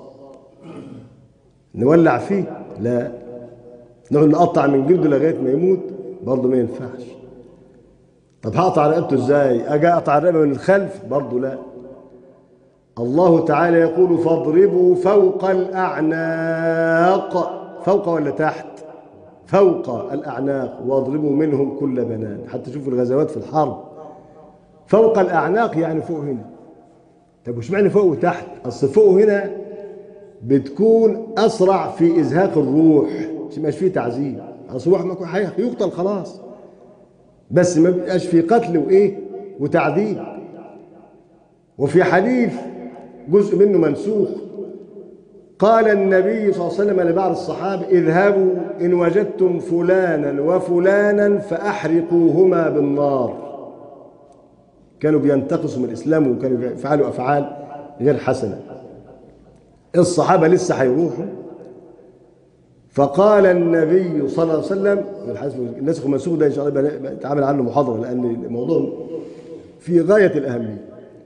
نولع فيه؟ لا، نقعد نقطع من جلده لغاية ما يموت؟ برضه ما ينفعش. طب هقطع رقبته ازاي؟ أجي أقطع الرقبة من الخلف؟ برضه لا. الله تعالى يقول فاضربوا فوق الأعناق. فوق ولا تحت؟ فوق الأعناق واضربوا منهم كل بنان. حتى شوفوا الغزوات في الحرب فوق الأعناق يعني فوق هنا. طب وش معنى فوق وتحت؟ أصل فوق هنا بتكون أسرع في إزهاق الروح، مش مش فيه تعذيب. أصل واحد ما يكون هيقتل خلاص، بس ما بيبقاش في قتل وإيه وتعذيب. وفي حديث جزء منه منسوخ قال النبي صلى الله عليه وسلم لبعض الصحابة اذهبوا إن وجدتم فلانا وفلانا فأحرقوهما بالنار. كانوا بينتقصوا من الإسلام وكانوا بيفعلوا أفعال غير حسنة. الصحابة لسه هيروحوا، فقال النبي صلى الله عليه وسلم، الناسخ والمنسوخ ده إن شاء الله بنتعامل عنه محاضرة لأن الموضوع في غاية الأهمية.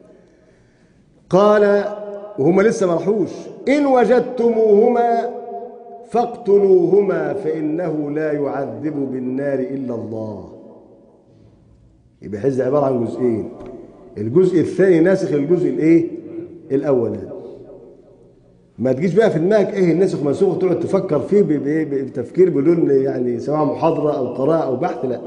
قال وهم لسه ما راحوش إن وجدتموهما فاقتلوهما فإنه لا يعذب بالنار إلا الله. يبقى حز عبارة عن جزئين، الجزء الثاني ناسخ الجزء الايه الاولاني. ما تجيش بقى في دماغك ايه الناسخ ومنسوخ تقعد تفكر فيه بتفكير بدون يعني سواء محاضره او قراءه او بحث، لا.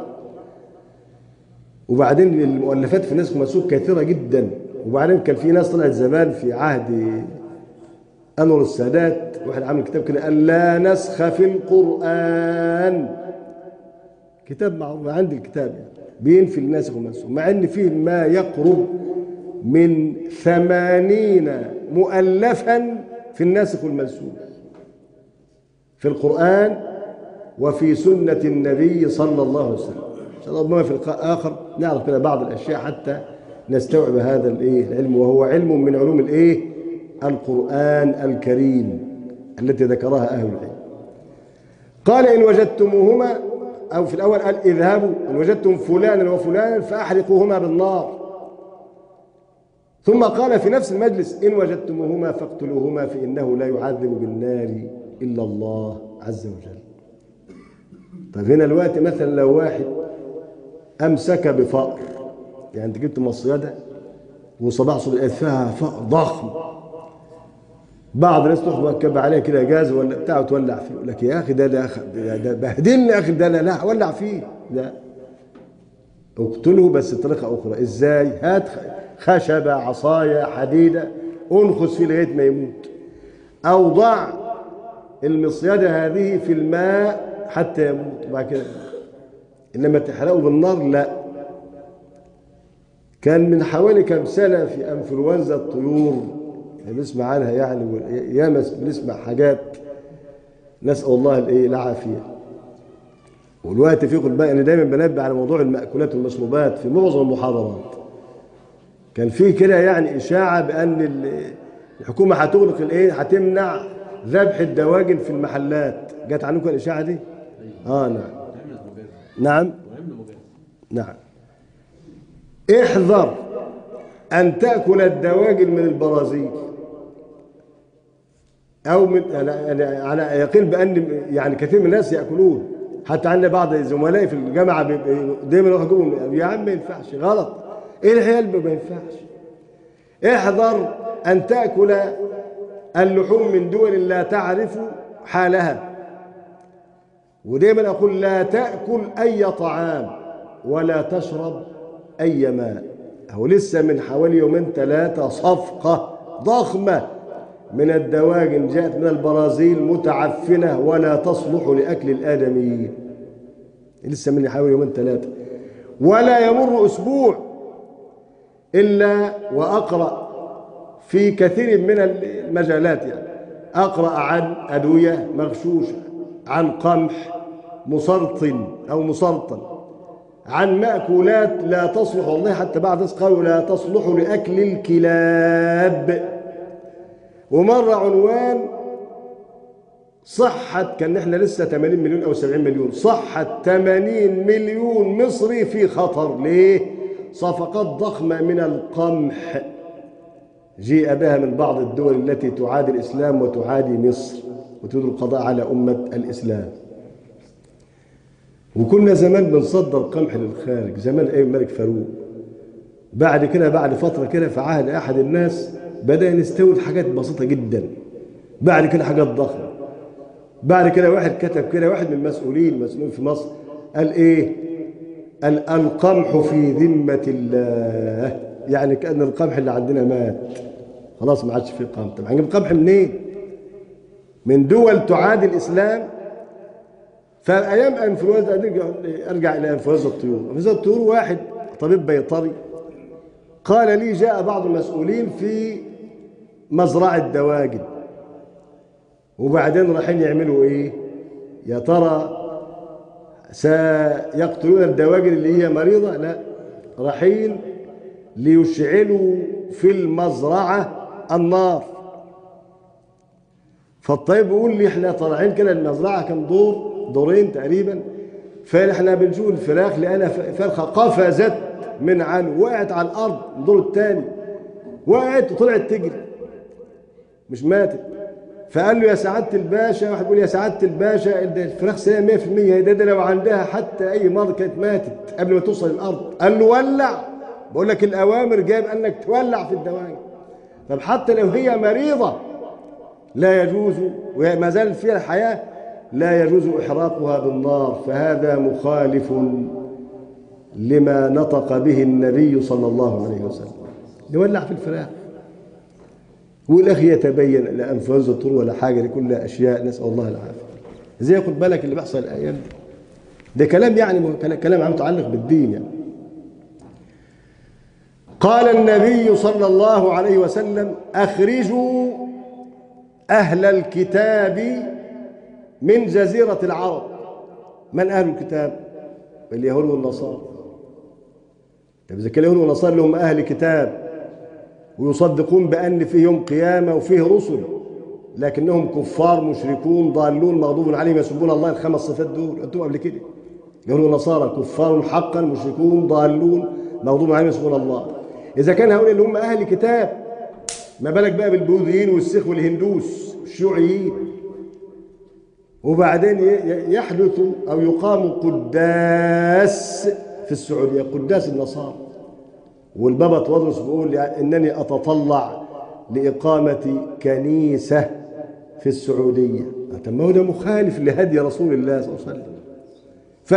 وبعدين المؤلفات في الناسخ ومنسوخ كثيره جدا. وبعدين كان في ناس طلعت زمان في عهد انور السادات، واحد عامل كتاب كده قال لا نسخ في القران، كتاب معروف عندي الكتاب يعني بينفي الناسخ والمنسوخ، مع ان فيه ما يقرب من ثمانين مؤلفا في الناسخ والمنسوخ في القرآن وفي سنة النبي صلى الله عليه وسلم. إن شاء الله في لقاء آخر نعرف كده بعض الأشياء حتى نستوعب هذا الإيه العلم، وهو علم من علوم الإيه القرآن الكريم التي ذكرها أهل العلم. قال إن وجدتموهما، أو في الأول قال اذهبوا إن وجدتم فلانا وفلانا فأحرقوهما بالنار، ثم قال في نفس المجلس إن وجدتموهما فاقتلوهما فإنه لا يعذب بالنار إلا الله عز وجل. طيب هنا الوقت مثلا لو واحد أمسك بفأر، يعني أنت جبت مصيدة وصباح صبح فيها فأر ضخم، بعض الناس تاخد عليه كده جاز ولا بتاع وتولع فيه، يقول لك يا اخي ده ده, ده بهدلني يا اخي، ده لا لا اولع فيه، لا اقتله بس بطريقه اخرى. ازاي؟ هات خشبه عصايه حديده انخس فيه لغايه ما يموت، او ضع المصيده هذه في الماء حتى يموت وبعد كده. انما تحرقه بالنار لا. كان من حوالي كم سنه في انفلونزا الطيور بنسمع عنها يعني، ياما بنسمع حاجات نسال الله الايه العافيه. والوقت في خد بالك انا دايما بنبه على موضوع المأكولات والمشروبات في معظم المحاضرات. كان في كده يعني اشاعه بان الحكومه هتغلق الايه، هتمنع ذبح الدواجن في المحلات. جت عنكم الاشاعه دي؟ اه نعم. نعم نعم. احذر ان تاكل الدواجن من البرازيل او من، انا على يقين بان يعني كثير من الناس ياكلون، حتى عندنا بعض زملائي في الجامعه دايما يروحوا يقولوا يا عم ما ينفعش، غلط. ايه الحيل ما ينفعش؟ احذر ان تاكل اللحوم من دول لا تعرف حالها. ودايما اقول لا تاكل اي طعام ولا تشرب اي ماء. هو لسه من حوالي يومين ثلاثه صفقه ضخمه من الدواجن جاءت من البرازيل متعفنه ولا تصلح لاكل الادميين. لسه من حوالي يومين ثلاثه، ولا يمر اسبوع الا واقرا في كثير من المجالات يعني اقرا عن ادويه مغشوشه، عن قمح مسرطن او مسرطن، عن مأكولات لا تصلح، والله حتى بعض الناس قالوا لا تصلح لأكل الكلاب. ومرة عنوان صحة، كان احنا لسه ثمانين مليون أو سبعين مليون، صحة ثمانين مليون مصري في خطر. ليه؟ صفقات ضخمة من القمح جيء بها من بعض الدول التي تعادي الإسلام وتعادي مصر وتريد القضاء على أمة الإسلام. وكنا زمان بنصدر قمح للخارج زمان ايام الملك فاروق. بعد كده بعد فتره كده في عهد احد الناس بدا نستورد حاجات بسيطه جدا، بعد كده حاجات ضخمه. بعد كده واحد كتب كده، واحد من المسؤولين المسؤولين في مصر قال ايه؟ قال القمح في ذمه الله، يعني كأن القمح اللي عندنا مات خلاص ما عادش فيه قمح. طب هنجيب قمح منين؟ من دول تعادي الاسلام. فايام انفلونزا ارجع الى انفلونزا الطيور. انفلونزا الطيور واحد طبيب بيطري قال لي جاء بعض المسؤولين في مزرعه دواجن وبعدين رايحين يعملوا ايه؟ يا ترى سيقتلون الدواجن اللي هي مريضه؟ لا، رايحين ليشعلوا في المزرعه النار. فالطيب بيقول لي احنا طالعين كده المزرعه كان دور دورين تقريبا، فاحنا بنشوف الفراخ لقينا فرخه قفزت من عن وقعت على الارض الدور الثاني، وقعت وطلعت تجري مش ماتت. فقال له يا سعاده الباشا، واحد بيقول يا سعاده الباشا الفراخ سليمه مية في المية، ده, ده لو عندها حتى اي مرض كانت ماتت قبل ما توصل الارض. قال له ولع. بقول لك الاوامر جايب انك تولع في الدواجن. طب حتى لو هي مريضه لا يجوز وما زال فيها الحياه لا يجوز إحراقها بالنار، فهذا مخالف لما نطق به النبي صلى الله عليه وسلم. نولع في الفراخ والأخي يتبين لا أنفلونزا الطيور ولا حاجة، دي كلها أشياء نسأل الله العافية. زي خد بالك اللي بيحصل الأيام دي ده كلام يعني كلام متعلق بالدين يعني. قال النبي صلى الله عليه وسلم أخرجوا أهل الكتاب من جزيرة العرب. من أهل الكتاب؟ اليهود والنصارى. طب إذا كان اليهود والنصارى لهم أهل كتاب ويصدقون بأن فيه يوم قيامة وفيه رسل، لكنهم كفار مشركون ضالون مغضوب عليهم يسبون الله، الخمس صفات دول أنتم قبل كده. اليهود والنصارى كفار حقا مشركون ضالون مغضوب عليهم يسبون الله. إذا كان هؤلاء اللي هم أهل كتاب، ما بالك بقى بالبوذيين والسيخ والهندوس والشيوعيين. وبعدين يحدث أو يقام قداس في السعودية، قداس النصارى، والبابا تودرس بيقول إنني أتطلع لإقامة كنيسة في السعودية. طب ما هو ده مخالف لهدي رسول الله صلى الله عليه وسلم.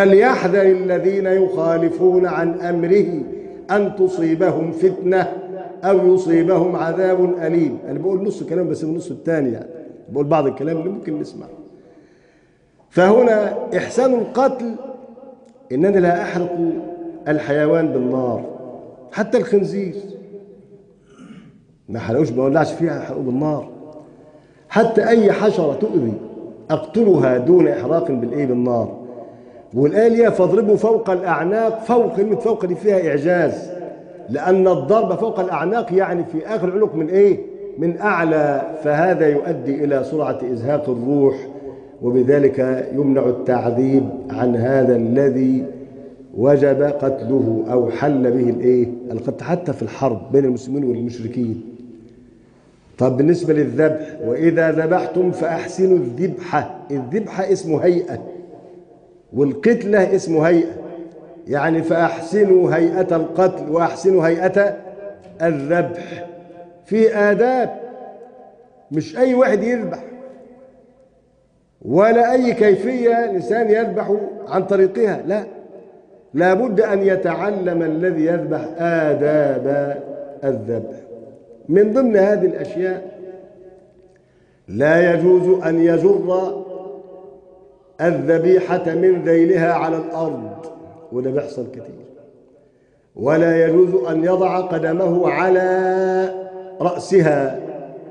فليحذر الذين يخالفون عن أمره أن تصيبهم فتنة أو يصيبهم عذاب أليم. أنا بقول نص الكلام بس من النص الثاني، يعني بقول بعض الكلام اللي ممكن نسمعه. فهنا إحسان القتل إنني لا أحرق الحيوان بالنار، حتى الخنزير ما حرقوش ما ولعش فيها، حرقوه بالنار. حتى أي حشرة تؤذي أقتلها دون إحراق بالإيه بالنار. والآية فاضربوا فوق الأعناق، فوق كلمة فوق دي فيها إعجاز، لأن الضرب فوق الأعناق يعني في آخر العنق من إيه؟ من أعلى، فهذا يؤدي إلى سرعة إزهاق الروح، وبذلك يمنع التعذيب عن هذا الذي وجب قتله أو حل به الإيه؟ القتل، حتى في الحرب بين المسلمين والمشركين. طب بالنسبة للذبح، وإذا ذبحتم فأحسنوا الذبحة. الذبحة اسمه هيئة، والقتلة اسمه هيئة، يعني فأحسنوا هيئة القتل وأحسنوا هيئة الذبح. في آداب، مش أي واحد يذبح ولا أي كيفية إنسان يذبح عن طريقها، لا، لابد أن يتعلم الذي يذبح آداب الذبح. من ضمن هذه الأشياء لا يجوز أن يجر الذبيحة من ذيلها على الأرض، وده بيحصل كتير. ولا يجوز أن يضع قدمه على رأسها،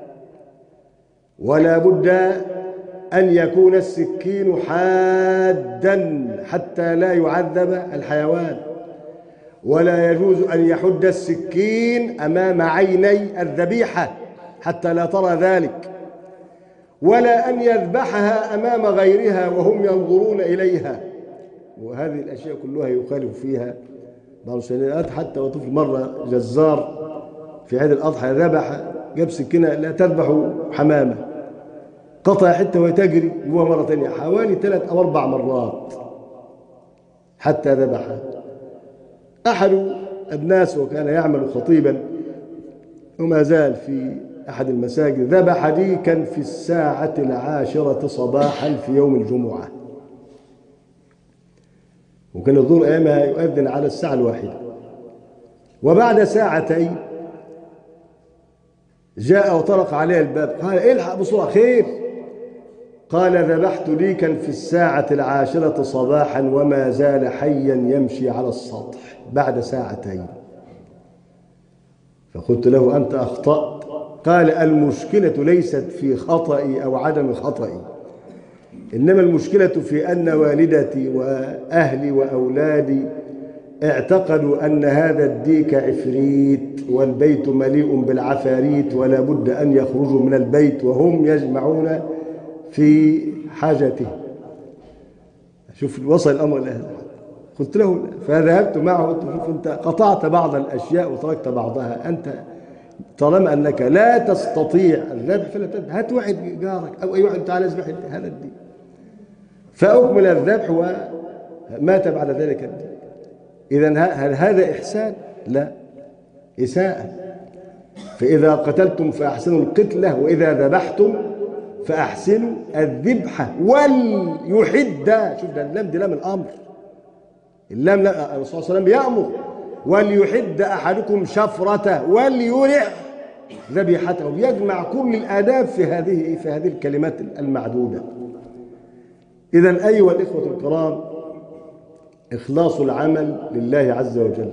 ولا بد أن يكون السكين حادا حتى لا يعذب الحيوان. ولا يجوز أن يحد السكين أمام عيني الذبيحة حتى لا ترى ذلك، ولا أن يذبحها أمام غيرها وهم ينظرون إليها. وهذه الأشياء كلها يخالف فيها بعض الشريعات. حتى وطفل مرة جزار في عيد الأضحى ذبح، جاب سكينة لا تذبح حمامة، قطع حتة وهي تجري جوه مرة ثانية حوالي ثلاث أو أربع مرات حتى ذبحها. أحد الناس وكان يعمل خطيبا وما زال في أحد المساجد ذبح ديكا في الساعة العاشرة صباحا في يوم الجمعة، وكان الظهر أيامها يؤذن على الساعة الواحدة. وبعد ساعتين جاء وطرق عليه الباب، قال الحق بسرعة، خير؟ قال ذبحت ديكا في الساعة العاشرة صباحا وما زال حيا يمشي على السطح بعد ساعتين. فقلت له أنت أخطأت. قال المشكلة ليست في خطئي أو عدم خطئي، إنما المشكلة في أن والدتي وأهلي وأولادي اعتقدوا أن هذا الديك عفريت والبيت مليء بالعفاريت ولا بد أن يخرجوا من البيت وهم يجمعون في حاجته. شوف وصل الأمر لهذا. قلت له، فذهبت معه قلت له شوف أنت قطعت بعض الأشياء وتركت بعضها، أنت طالما أنك لا تستطيع الذبح فلا تذبح، هات واحد جارك أو أي واحد تعالى اذبح هذا الدين. فأكمل الذبح ومات بعد ذلك الدين. إذن هل هذا إحسان؟ لا، إساءة. فإذا قتلتم فأحسنوا القتلة، وإذا ذبحتم فأحسنوا الذبحة وليحد. شوف ده اللام دي لام الأمر، اللام لا، الرسول صلى الله عليه وسلم يأمر وليحد أحدكم شفرته وليرح ذبيحته، يجمع كل الآداب في هذه في هذه الكلمات المعدودة. إذن أيها الإخوة الكرام، إخلاص العمل لله عز وجل.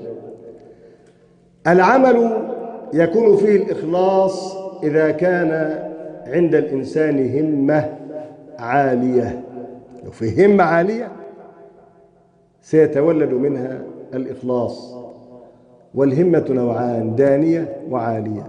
العمل يكون فيه الإخلاص إذا كان عند الإنسان همة عالية. لو فيه همة عالية سيتولد منها الإخلاص. والهمة نوعان، دانية وعالية.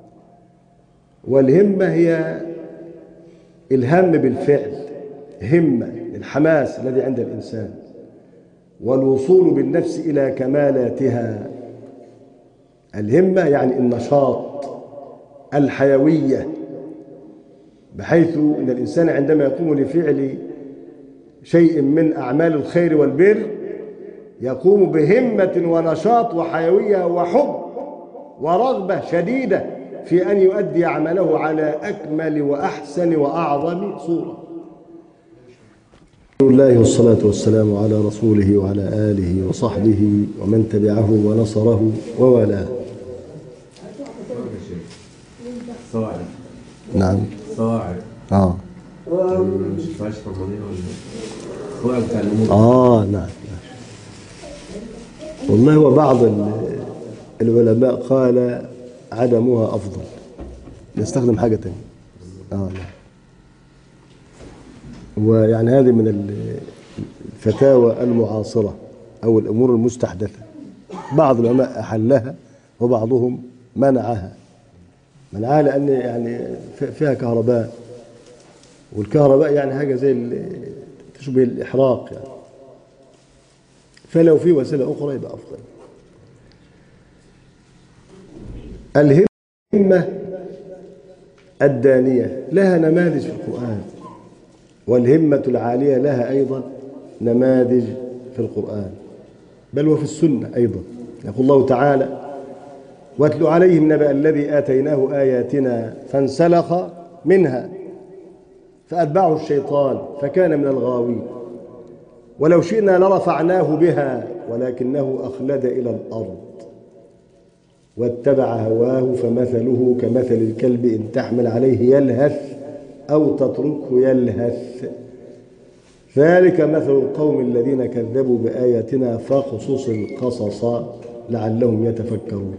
والهمة هي الهم بالفعل، همة الحماس الذي عند الإنسان، والوصول بالنفس إلى كمالاتها. الهمة يعني النشاط، الحيوية، بحيث أن الإنسان عندما يقوم لفعل شيء من أعمال الخير والبر يقوم بهمة ونشاط وحيوية وحب ورغبة شديدة في أن يؤدي عمله على أكمل وأحسن وأعظم صورة. الله والصلاة والسلام على رسوله وعلى آله وصحبه ومن تبعه ونصره ووالاه. صواعق. نعم. صواعق. اه مش فيهاش رمضانية ولا صواعق بتاع النمور. اه نعم. والله هو بعض ال- العلماء قال عدمها افضل، يستخدم حاجه ثانيه. اه نعم. ويعني هذه من الفتاوى المعاصره او الامور المستحدثه، بعض العلماء احلها وبعضهم منعها. منعها لان يعني فيها كهرباء، والكهرباء يعني حاجه زي ال- تشبه الاحراق يعني، فلو في وسيله اخرى يبقى افضل. الهمه الدانيه لها نماذج في القران، والهمه العاليه لها ايضا نماذج في القران، بل وفي السنه ايضا. يقول الله تعالى: واتل عليهم نبأ الذي آتيناه آياتنا فانسلخ منها فأتبعه الشيطان فكان من الغاوين ولو شئنا لرفعناه بها ولكنه أخلد إلى الأرض واتبع هواه فمثله كمثل الكلب إن تحمل عليه يلهث أو تتركه يلهث ذلك مثل القوم الذين كذبوا بآياتنا فاقصص القصص لعلهم يتفكرون.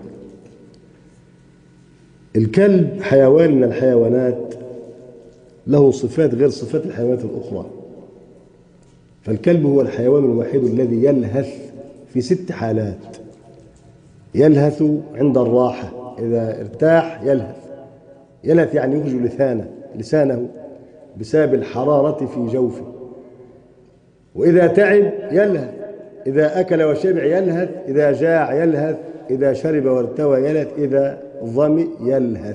الكلب حيوان من الحيوانات له صفات غير صفات الحيوانات الأخرى، فالكلب هو الحيوان الوحيد الذي يلهث في ست حالات. يلهث عند الراحة، إذا ارتاح يلهث. يلهث يعني يخرج لسانه لسانه بسبب الحرارة في جوفه. وإذا تعب يلهث، إذا أكل وشبع يلهث، إذا جاع يلهث، إذا شرب وارتوى يلهث، إذا ظمئ يلهث.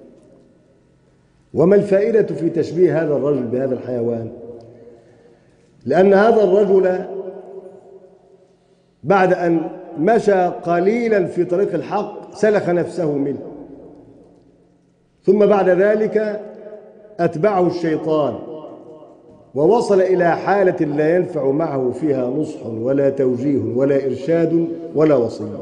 وما الفائدة في تشبيه هذا الرجل بهذا الحيوان؟ لأن هذا الرجل بعد أن مشى قليلا في طريق الحق سلخ نفسه منه، ثم بعد ذلك أتبعه الشيطان ووصل إلى حالة لا ينفع معه فيها نصح ولا توجيه ولا إرشاد ولا وصية.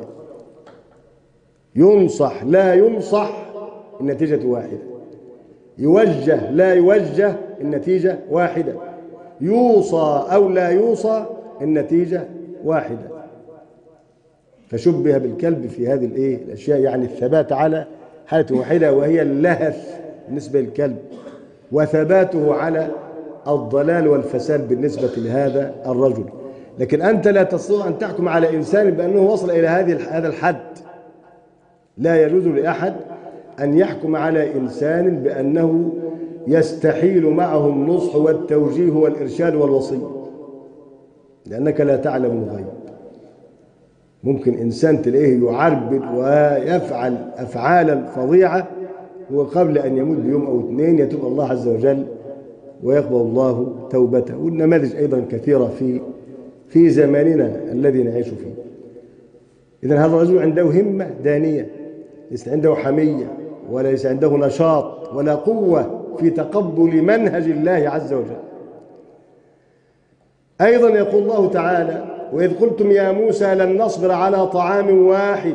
ينصح لا ينصح النتيجة واحدة، يوجه لا يوجه النتيجة واحدة، يوصى أو لا يوصى النتيجة واحدة. فشبه بالكلب في هذه الايه الاشياء، يعني الثبات على حالة واحدة وهي اللهث بالنسبة للكلب، وثباته على الضلال والفساد بالنسبة لهذا الرجل. لكن أنت لا تستطيع أن تحكم على إنسان بأنه وصل إلى هذه هذا الحد. لا يجوز لأحد أن يحكم على إنسان بأنه يستحيل معه النصح والتوجيه والإرشاد والوصية، لأنك لا تعلم الغيب. ممكن إنسان تلاقيه يعربد ويفعل أفعالا فظيعة وقبل أن يموت بيوم أو اثنين يتوب الله عز وجل ويقبل الله توبته. والنماذج أيضا كثيرة في في زماننا الذي نعيش فيه. إذن هذا الرجل عنده همة دانية، ليس عنده حمية وليس عنده نشاط ولا قوة في تقبل منهج الله عز وجل. أيضا يقول الله تعالى: وإذ قلتم يا موسى لن نصبر على طعام واحد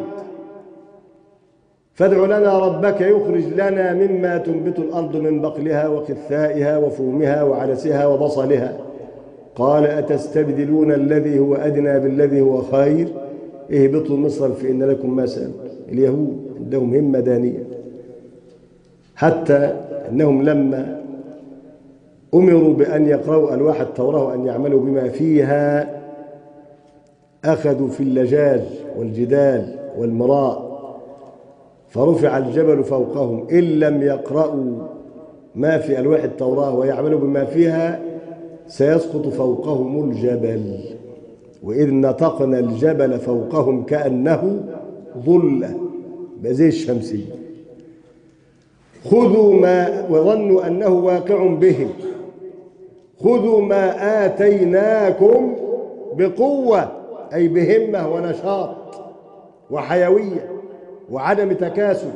فادع لنا ربك يخرج لنا مما تنبت الأرض من بقلها وقثائها وفومها وعدسها وبصلها قال أتستبدلون الذي هو أدنى بالذي هو خير اهبطوا مصرا فإن لكم ما سألتم. اليهود عندهم همة دانية، حتى أنهم لما أمروا بأن يقرأوا ألواح التوراة وأن يعملوا بما فيها أخذوا في اللجاج والجدال والمراء، فرفع الجبل فوقهم إن لم يقرأوا ما في ألواح التوراة ويعملوا بما فيها سيسقط فوقهم الجبل. وإذ نطقنا الجبل فوقهم كأنه ظلة زي الشمسية خذوا ما وظنوا أنه واقع بهم خذوا ما آتيناكم بقوة، أي بهمة ونشاط وحيوية وعدم تكاسل.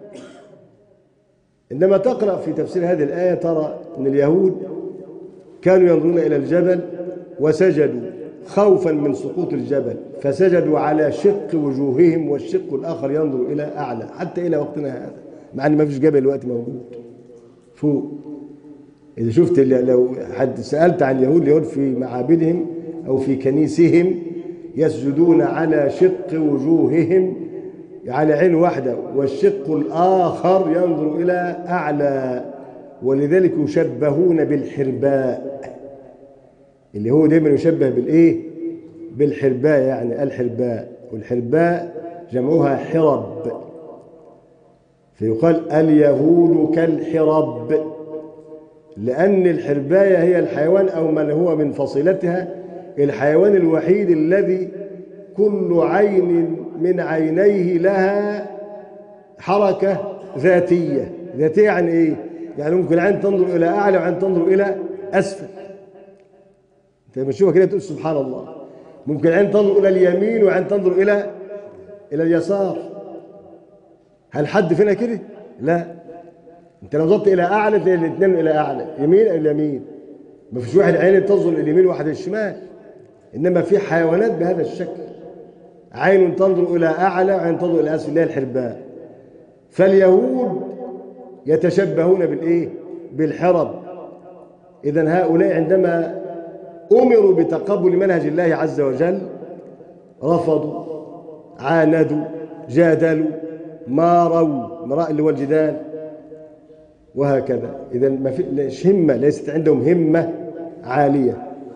عندما تقرأ في تفسير هذه الآية ترى أن اليهود كانوا ينظرون إلى الجبل وسجدوا خوفا من سقوط الجبل، فسجدوا على شق وجوههم والشق الآخر ينظر إلى أعلى، حتى إلى وقتنا هذا مع ان ما فيش جبل دلوقتي موجود فوق. اذا شفت لو حد سالت عن اليهود، اليهود في معابدهم او في كنيسهم يسجدون على شق وجوههم على عين واحده، والشق الاخر ينظر الى اعلى، ولذلك يشبهون بالحرباء. اللي هو دايما يشبه بالايه؟ بالحرباء، يعني الحرباء، والحرباء جمعها حرب، فيقال اليهود كالحرب، لأن الحرباية هي الحيوان أو من هو من فصيلتها الحيوان الوحيد الذي كل عين من عينيه لها حركة ذاتية. ذاتية يعني إيه؟ يعني ممكن عين تنظر إلى أعلى وعين تنظر إلى أسفل. أنت لما تشوفها كده تقول سبحان الله. ممكن عين تنظر إلى اليمين وعين تنظر إلى إلى اليسار. هل حد فينا كده؟ لا. أنت لو نظرت إلى أعلى تلاقي الاثنين إلى أعلى، يمين إلى يمين. ما فيش واحد عين تنظر إلى اليمين وواحد للشمال. إنما في حيوانات بهذا الشكل، عين تنظر إلى أعلى وعين تنظر إلى أسفل، اللي هي الحرباء. فاليهود يتشبهون بالإيه؟ بالحرب. إذن هؤلاء عندما أمروا بتقبل منهج الله عز وجل رفضوا، عاندوا، جادلوا، ماروا، مراء اللي هو الجدال، وهكذا. إذن ما فيش همة، ليست عندهم همة عالية.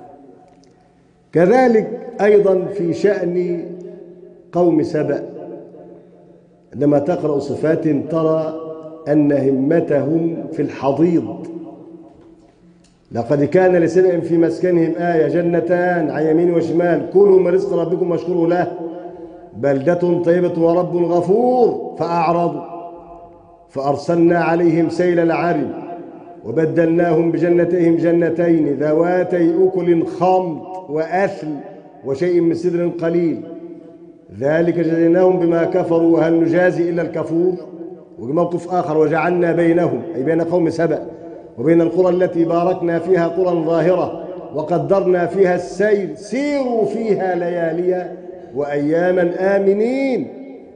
كذلك أيضا في شأن قوم سبأ، لما تقرأ صفات ترى أن همتهم في الحضيض. لقد كان لسبأ في مسكنهم آية، جنتان عن يمين وشمال، كلوا من رزق ربكم واشكروا له بلدة طيبة ورب غفور، فأعرضوا فأرسلنا عليهم سيل العرم وبدلناهم بجنتيهم جنتين ذواتي أكل خمط وأثل وشيء من سدر قليل، ذلك جزيناهم بما كفروا وهل نجازي إلا الكفور. وموقف آخر، وجعلنا بينهم أي بين قوم سبأ وبين القرى التي باركنا فيها قرى ظاهرة وقدرنا فيها السير سيروا فيها ليالي وأياما آمنين،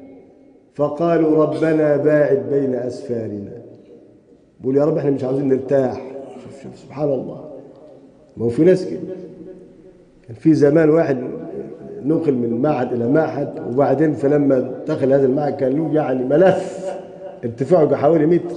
فقالوا ربنا باعد بين أسفارنا. بقول يا رب احنا مش عاوزين نرتاح. شوف شوف سبحان الله. ما هو في ناس كده. كان في زمان واحد نقل من معهد إلى معهد، وبعدين فلما دخل هذا المعهد كان له يعني ملف ارتفاعه حوالي متر،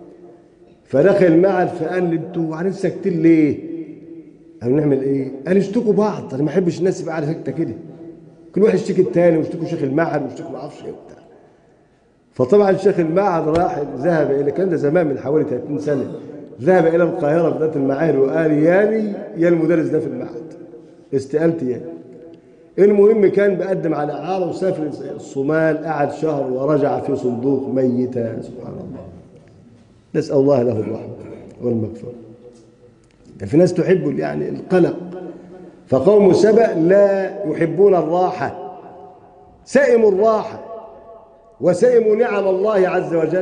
فدخل المعهد فقال لي انتوا قاعدين ساكتين ليه؟ قالوا نعمل ايه؟ قال اشتكوا بعض، انا ما احبش الناس يبقى قاعده ساكته كده، كل واحد يشتكي الثاني، ويشتكوا شيخ المعهد ويشتكوا ما اعرفش ايه وبتاع. فطبعا شيخ المعهد راح ذهب الى، كان ده زمان من حوالي ثلاثين سنه، ذهب الى القاهره في ذات المعاهد وقال ياني يا المدرس ده في المعهد استقالتي يعني. المهم كان بقدم على اعاره وسافر الصومال، قعد شهر ورجع في صندوق ميتا. سبحان الله. نسال الله له الرحمه والمغفره. في ناس تحب يعني القلق، فقوم سبأ لا يحبون الراحه، سئموا الراحه وسئموا نعم الله عز وجل،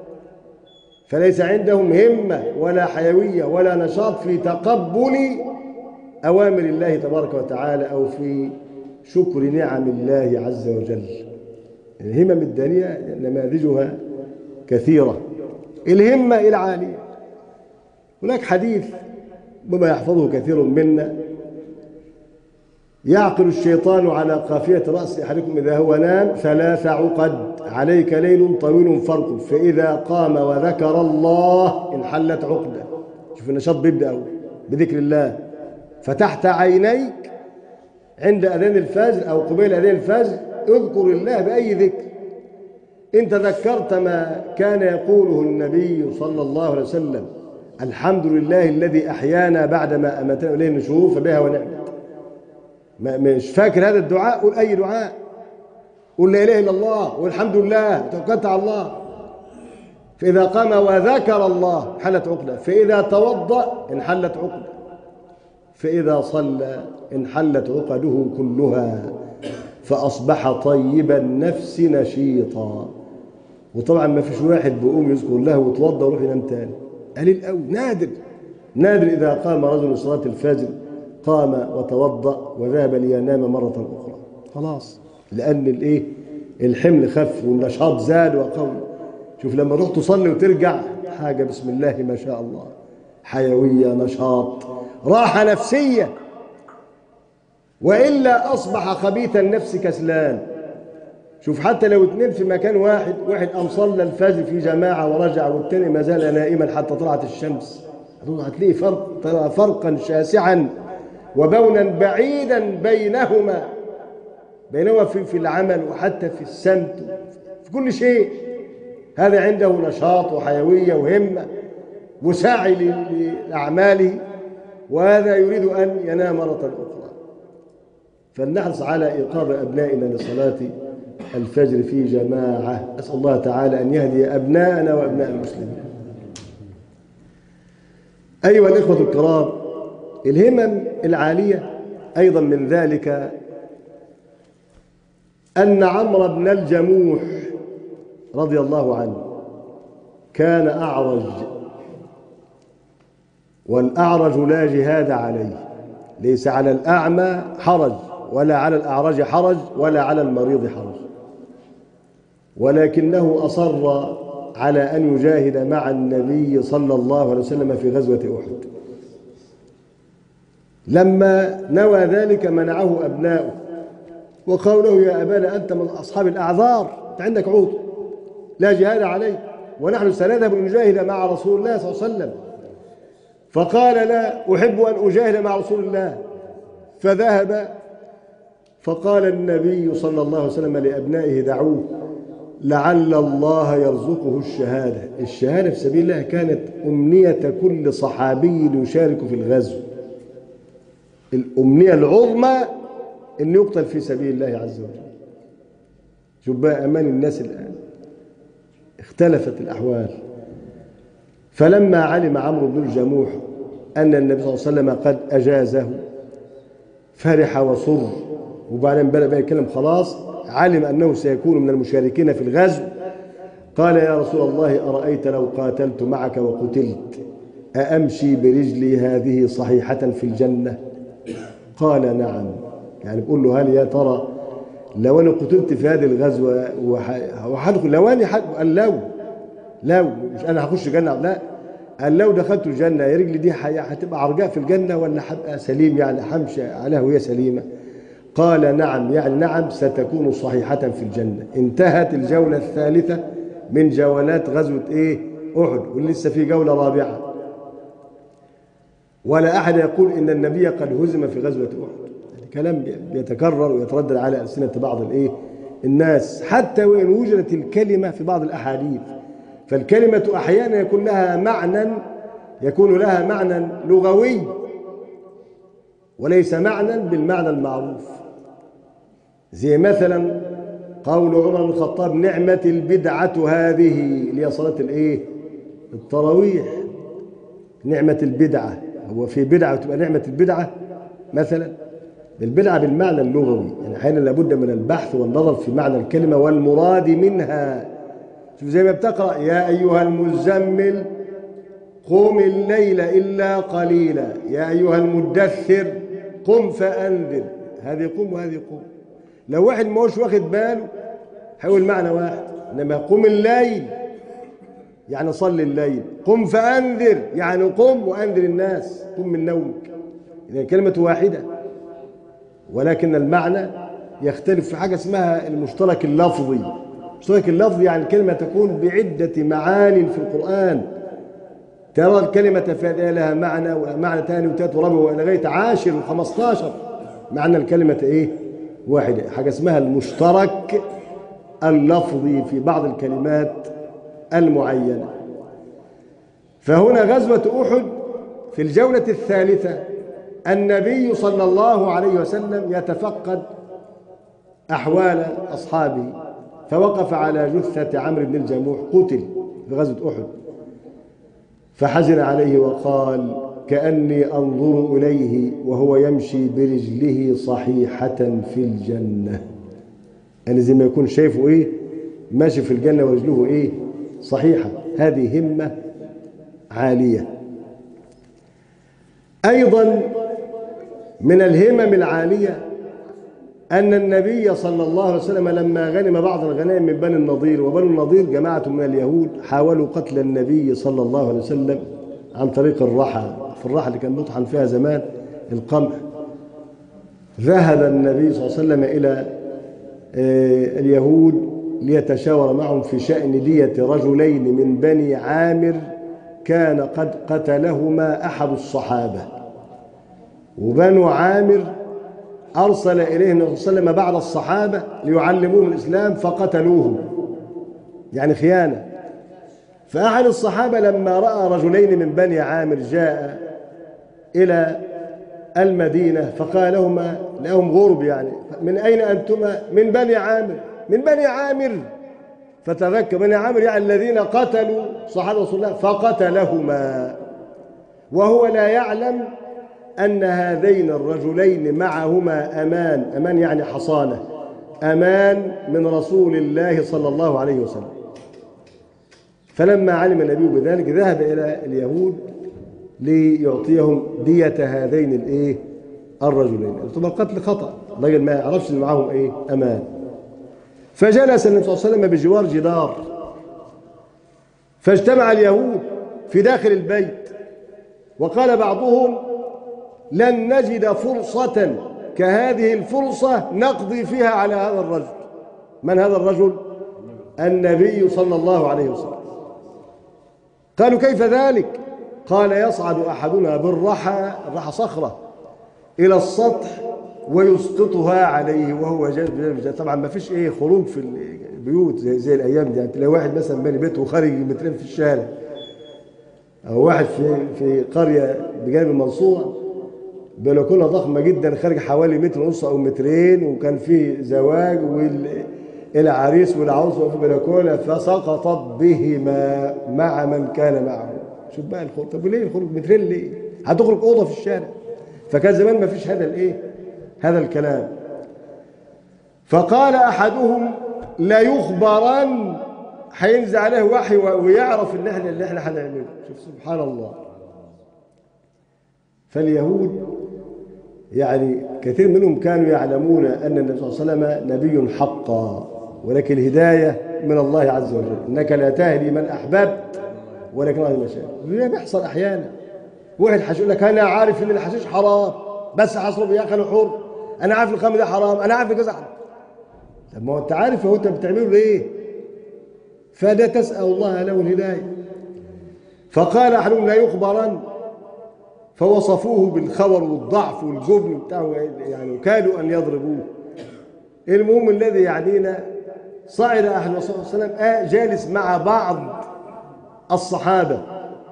فليس عندهم همه ولا حيويه ولا نشاط في تقبل أوامر الله تبارك وتعالى أو في شكر نعم الله عز وجل. الهمم الدانية نماذجها كثيرة. الهمة العالية، هناك حديث بما يحفظه كثير منا: يعقل الشيطان على قافية رأس أحدكم إذا هو نام ثلاث عقد، عليك ليل طويل فرق، فإذا قام وذكر الله انحلت عقدة. شوف النشاط بيبدأ بذكر الله. فتحت عينيك عند أذان الفجر أو قبيل أذان الفجر اذكر الله بأي ذكر. إن تذكرت ما كان يقوله النبي صلى الله عليه وسلم: الحمد لله الذي أحيانا بعدما أماتنا إليه النشور فبها ونعمت. مش فاكر هذا الدعاء؟ قول أي دعاء، قول لا إله إلا الله والحمد لله توكلت على الله. فإذا قام وذكر الله انحلت عقدة، فإذا توضأ انحلت عقدة، فإذا صلى انحلت عقده كلها، فأصبح طيب النفس نشيطا. وطبعا ما فيش واحد بيقوم يذكر الله ويتوضا ويروح ينام تاني، قليل قوي، نادر نادر إذا قام رجل صلاة الفجر قام وتوضأ وذهب لينام مرة أخرى، خلاص، لأن الإيه؟ الحمل خف والنشاط زاد وقوي. شوف لما تروح تصلي وترجع حاجة بسم الله ما شاء الله، حيوية، نشاط، راحة نفسية. وإلا أصبح خبيث النفس كسلان. شوف حتى لو اتنين في مكان واحد، واحد قام صلى الفجر في جماعة ورجع والتاني ما زال نائما حتى طلعت الشمس، هتلاقي فرق فرقا شاسعا وبونا بعيدا بينهما بينهما في, في العمل وحتى في السمت في كل شيء. هذا عنده نشاط وحيوية وهمة وسعي لأعماله، وهذا يريد أن ينام مرة أخرى. فلنحرص على إيقاظ أبنائنا لصلاة الفجر في جماعة. أسأل الله تعالى أن يهدي أبناءنا وأبناء المسلمين. أيها الإخوة الكرام، الهمم العالية أيضا من ذلك أن عمرو بن الجموح رضي الله عنه كان أعرج، والأعرج لا جهاد عليه، ليس على الأعمى حرج ولا على الأعرج حرج ولا على المريض حرج، ولكنه أصر على أن يجاهد مع النبي صلى الله عليه وسلم في غزوة أحد. لما نوى ذلك منعه أبناؤه وقالوا له يا أبانا أنت من أصحاب الأعذار، أنت عندك عذر لا جهاد عليك ونحن سنذهب نجاهد مع رسول الله صلى الله عليه وسلم. فقال لا أحب أن أجاهد مع رسول الله، فذهب. فقال النبي صلى الله عليه وسلم لأبنائه دعوه لعل الله يرزقه الشهادة. الشهادة في سبيل الله كانت أمنية كل صحابي يشارك في الغزو، الأمنية العظمى أن يقتل في سبيل الله عز وجل. شوف بقى أمان الناس الآن، اختلفت الأحوال. فلما علم عمرو بن الجموح أن النبي صلى الله عليه وسلم قد أجازه فرح وسر، وبعدين بدأ بقى يتكلم خلاص، علم أنه سيكون من المشاركين في الغزو. قال يا رسول الله أرأيت لو قاتلت معك وقتلت أأمشي برجلي هذه صحيحة في الجنة؟ قال نعم. يعني بقول له هل يا ترى لو أنا قتلت في هذه الغزوة وحدخل لو أنا حد قال لو لو مش أنا هخش جنة، لا، قال لو دخلت الجنة يا رجلي دي هتبقى عرجاء في الجنة ولا هبقى سليم، يعني همشي عليها وهي سليمة؟ قال نعم، يعني نعم ستكون صحيحة في الجنة. انتهت الجولة الثالثة من جولات غزوة إيه؟ أحد، ولسه في جولة رابعة. ولا أحد يقول إن النبي قد هزم في غزوة أحد. يعني كلام بيتكرر ويتردد على ألسنة بعض الإيه؟ الناس، حتى وإن وجدت الكلمة في بعض الأحاديث. فالكلمة أحيانا يكون لها معنى يكون لها معنى لغوي وليس معنى بالمعنى المعروف. زي مثلا قول عمر بن الخطاب نعمة البدعة هذه، اللي هي صلاة الايه؟ التراويح. نعمة البدعة، هو في بدعة وتبقى نعمة البدعة مثلا؟ البدعة بالمعنى اللغوي، يعني أحيانا لابد من البحث والنظر في معنى الكلمة والمراد منها. شوف زي ما بتقرأ يا أيها المزمل قم الليل إلا قليلا، يا أيها المدثر قم فأنذر، هذه قم وهذه قم. لو واحد ما هوش واخد باله هيقول معنى واحد، إنما قم الليل يعني صلي الليل، قم فأنذر يعني قم وأنذر الناس، قم من نومك. إذا كلمة واحدة، ولكن المعنى يختلف في حاجة اسمها المشترك اللفظي. المشترك اللفظي يعني الكلمة تكون بعدة معاني في القرآن، ترى الكلمة في لها معنى ومعنى ثاني وثالث ورابع ولغاية عاشر وخمستاشر معنى الكلمة إيه؟ واحدة. حاجة اسمها المشترك اللفظي في بعض الكلمات المعينة. فهنا غزوة أحد في الجولة الثالثة النبي صلى الله عليه وسلم يتفقد أحوال أصحابه، فوقف على جثة عمرو بن الجموح قتل في غزوة أحد، فحزن عليه وقال كأني أنظر إليه وهو يمشي برجله صحيحة في الجنة. يعني زي ما يكون شايفه إيه؟ ماشي في الجنة ورجله إيه؟ صحيحة. هذه همة عالية. أيضا من الهمم العالية أن النبي صلى الله عليه وسلم لما غنم بعض الغنائم من بني النضير، وبني النضير جماعة من اليهود حاولوا قتل النبي صلى الله عليه وسلم عن طريق الرحى، في الرحى اللي كان بيطحن فيها زمان القمح. ذهب النبي صلى الله عليه وسلم إلى اليهود ليتشاور معهم في شأن دية رجلين من بني عامر كان قد قتلهما أحد الصحابة. وبنو عامر أرسل إليه النبي صلى الله عليه وسلم بعض الصحابة ليعلموهم الإسلام فقتلوهم، يعني خيانة. فأحد الصحابة لما رأى رجلين من بني عامر جاء إلى المدينة فقال لهما، لهم غرب يعني، من أين أنتما؟ من بني عامر. من بني عامر. فتذكر بني عامر يعني الذين قتلوا صحابة رسول الله فقتلهما، وهو لا يعلم أن هذين الرجلين معهما أمان، أمان يعني حصانة، أمان من رسول الله صلى الله عليه وسلم. فلما علم النبي بذلك ذهب إلى اليهود ليعطيهم دية هذين الايه الرجلين. ثم القتل خطأ، الراجل ما يعرفش ان معاهم ايه امان. فجلس النبي صلى الله عليه وسلم بجوار جدار، فاجتمع اليهود في داخل البيت، وقال بعضهم لن نجد فرصة كهذه الفرصة نقضي فيها على هذا الرجل. من هذا الرجل؟ النبي صلى الله عليه وسلم. قالوا كيف ذلك؟ قال يصعد أحدنا بالرحى، الرحى صخرة، إلى السطح ويسقطها عليه وهو جالس. طبعا ما فيش ايه خروج في البيوت زي, زي الأيام دي، يعني تلاقي واحد مثلا بني بيته وخارج مترين في الشارع، أو واحد في في قرية بجانب المنصورة بلكونة ضخمة جدا خارج حوالي متر ونص أو مترين، وكان في زواج والعريس والعروس في بلكونة فسقطت بهما مع من كان معه. شوف بقى الخروج، طب ليه الخروج مترين ليه؟ هتخرج أوضة في الشارع. فكان زمان ما فيش هذا الايه هذا الكلام. فقال أحدهم لا يخبرن، هينزل عليه وحي ويعرف ان احنا اللي احنا هنعمله. شوف سبحان الله. فاليهود يعني كثير منهم كانوا يعلمون ان النبي صلى الله عليه وسلم نبي حقا، ولكن الهدايه من الله عز وجل، انك لا تهدي من احببت ولكن الله يشاء. ده بيحصل احيانا. واحد هيقول لك انا عارف ان الحشيش حرام بس هشرب يا اخي انا حر، انا عارف الخمر ده حرام، انا عارف كذا. طب ما هو انت عارف، هو انت بتعمله ليه؟ فده تسأل الله له الهدايه. فقال احدهم لا يخبرن، فوصفوه بالخور والضعف والجبن بتاعه، يعني كادوا ان يضربوه. المهم الذي يعنينا صعد احد صلى الله عليه وسلم آه جالس مع بعض الصحابه،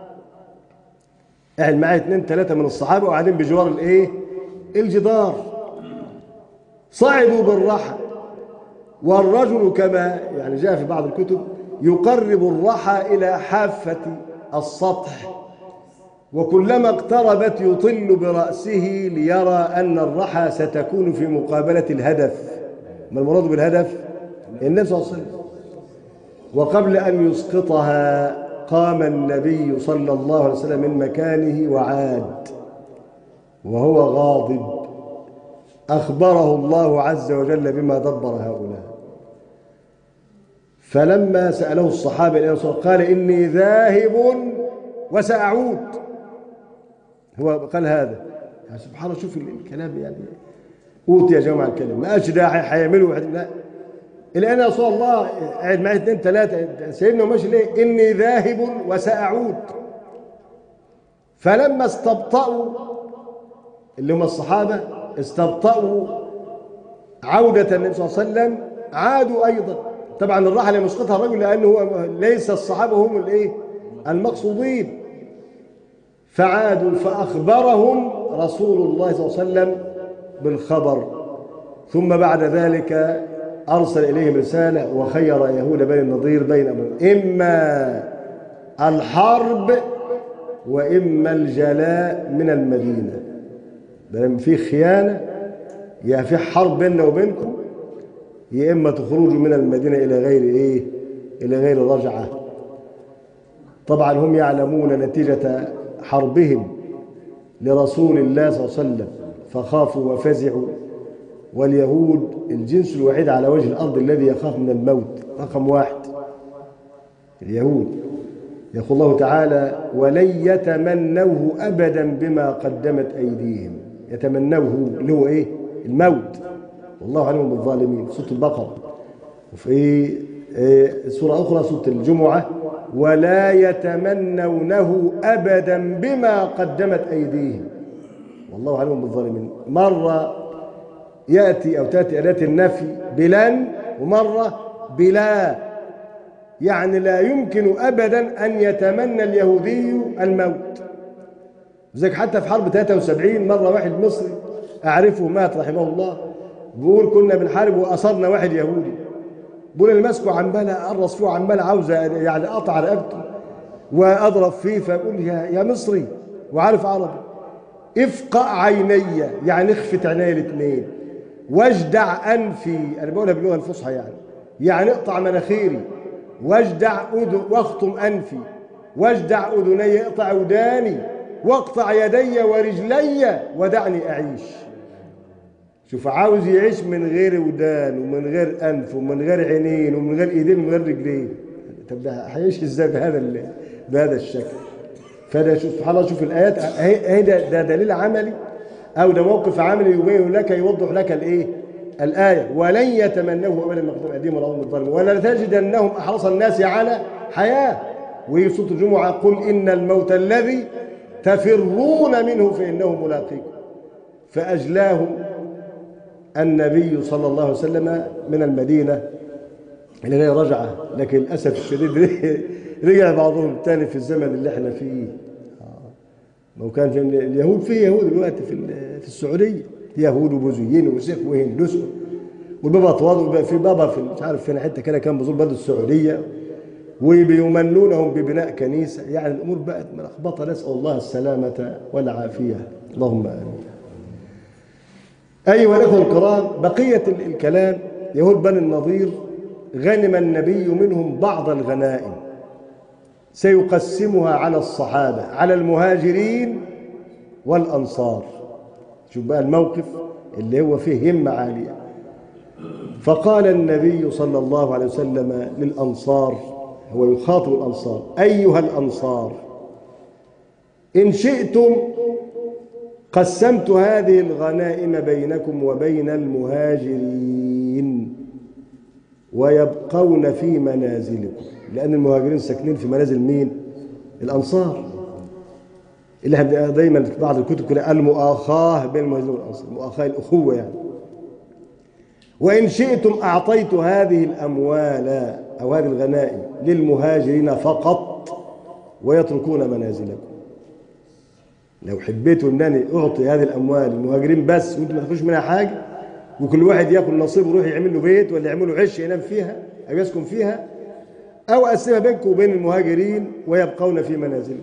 قاعد معاه اثنين ثلاثه من الصحابه وقاعدين بجوار الايه الجدار. صعدوا بالرحى، والرجل كما يعني جاء في بعض الكتب يقرب الرحى الى حافه السطح، وكلما اقتربت يطل برأسه ليرى أن الرحى ستكون في مقابلة الهدف. ما المراد بالهدف؟ النبي صلى الله عليه وسلم. وقبل أن يسقطها قام النبي صلى الله عليه وسلم من مكانه وعاد وهو غاضب، أخبره الله عز وجل بما دبر هؤلاء. فلما سأله الصحابة قال إني ذاهب وسأعود. هو قال هذا، يعني سبحان الله. شوف الكلام، يعني اوتي يا جماعه الكلام، ما قالش ده هيعملوا، لا. الان يا رسول الله قاعد معي اثنين ثلاثه، سيدنا ماشي ليه؟ اني ذاهب وساعود. فلما استبطأوا اللي هم الصحابه استبطأوا عوده النبي صلى الله عليه وسلم عادوا ايضا. طبعا الراحه اللي مسقطها الرجل لانه هو ليس الصحابه هم الايه المقصودين. فعادوا فأخبرهم رسول الله صلى الله عليه وسلم بالخبر، ثم بعد ذلك أرسل إليهم رسالة وخير يهود بني النضير بين أمرين، إما الحرب وإما الجلاء من المدينة. لما في خيانة يا في حرب بيننا وبينكم، يا إما تخرجوا من المدينة إلى غير إيه إلى غير رجعة. طبعا هم يعلمون نتيجة حربهم لرسول الله صلى الله عليه وسلم، فخافوا وفزعوا واليهود الجنس الوحيد على وجه الأرض الذي يخاف من الموت، رقم واحد اليهود. يقول الله تعالى ولن يتمنوه أبدا بما قدمت أيديهم. يتمنوه اللي هو إيه؟ الموت، والله عليم بالظالمين، سورة البقرة. وفي سورة أخرى سورة الجمعة ولا يتمنونه أبدا بما قدمت أيديهم والله عليم بالظالمين. مرة يأتي أو تأتي أداة النفي بلن، ومرة بلا، يعني لا يمكن أبدا أن يتمنى اليهودي الموت. لذلك حتى في حرب ثلاثة وسبعين مرة واحد مصري أعرفه مات رحمه الله، بيقول كنا بنحارب وأصرنا واحد يهودي، بيقول اللي ماسكه عمال أقرص فيه وعمال عاوز يعني أقطع رقبته وأضرب فيه، فبقول يا يا مصري وعارف عربي افقع عيني، يعني اخفت عيني الاثنين، واجدع أنفي، أنا بقولها باللغة الفصحى يعني يعني اقطع مناخيري، واجدع أذن واخطم أنفي، واجدع أذني اقطع وداني، واقطع يدي ورجلي ودعني أعيش. شوف عاوز يعيش من غير ودان ومن غير أنف ومن غير عينين ومن غير إيدين ومن غير رجلين. طب ده هيعيش ازاي بهذا بهذا الشكل؟ فده شوف سبحان الله، شوف الآيات اهي، ده, ده دليل عملي أو ده موقف عملي يبين لك يوضح لك الإيه؟ الآية ولن يتمنوه أبدا ما قدم أيديهم والله الظالمين ولا تجدنهم أحرص الناس على حياة. وهي سورة الجمعة قل إن الموت الذي تفرون منه فإنه ملاقيكم. فأجلاهم النبي صلى الله عليه وسلم من المدينة إلى رجعة، لكن للأسف الشديد رجع بعضهم تاني في الزمن اللي احنا فيه. ما كان في اليهود، في يهود دلوقتي في في السعودية، يهود وبوذيين وسيخ وهندوس، والبابا طوال في بابا في مش عارف فين حته كده كان بزور بلد السعودية وبيمنونهم ببناء كنيسة. يعني الأمور بقت ملخبطة، نسأل الله السلامة والعافية، اللهم آمين. أيها الأخوة الكرام، بقية الكلام يهود بني النضير غنم النبي منهم بعض الغنائم سيقسمها على الصحابة، على المهاجرين والأنصار. شوف بقى الموقف اللي هو فيه همة عالية. فقال النبي صلى الله عليه وسلم للأنصار، هو يخاطب الأنصار: أيها الأنصار إن شئتم قسمت هذه الغنائم بينكم وبين المهاجرين ويبقون في منازلكم. لأن المهاجرين ساكنين في منازل مين؟ الأنصار، اللي احنا دايما في بعض الكتب كده المؤاخاة بين المهاجرين والأنصار، المؤاخاة الأخوة يعني. وإن شئتم أعطيت هذه الأموال أو هذه الغنائم للمهاجرين فقط ويتركون منازلكم. لو حبيتوا أنني أعطي هذه الأموال للمهاجرين بس وأنتم ما تاخدوش منها حاجة، وكل واحد ياكل نصيبه ويروح يعمل له بيت ولا يعمل له عش ينام فيها أو يسكن فيها، أو أقسمها بينكم وبين المهاجرين ويبقون في منازلكم.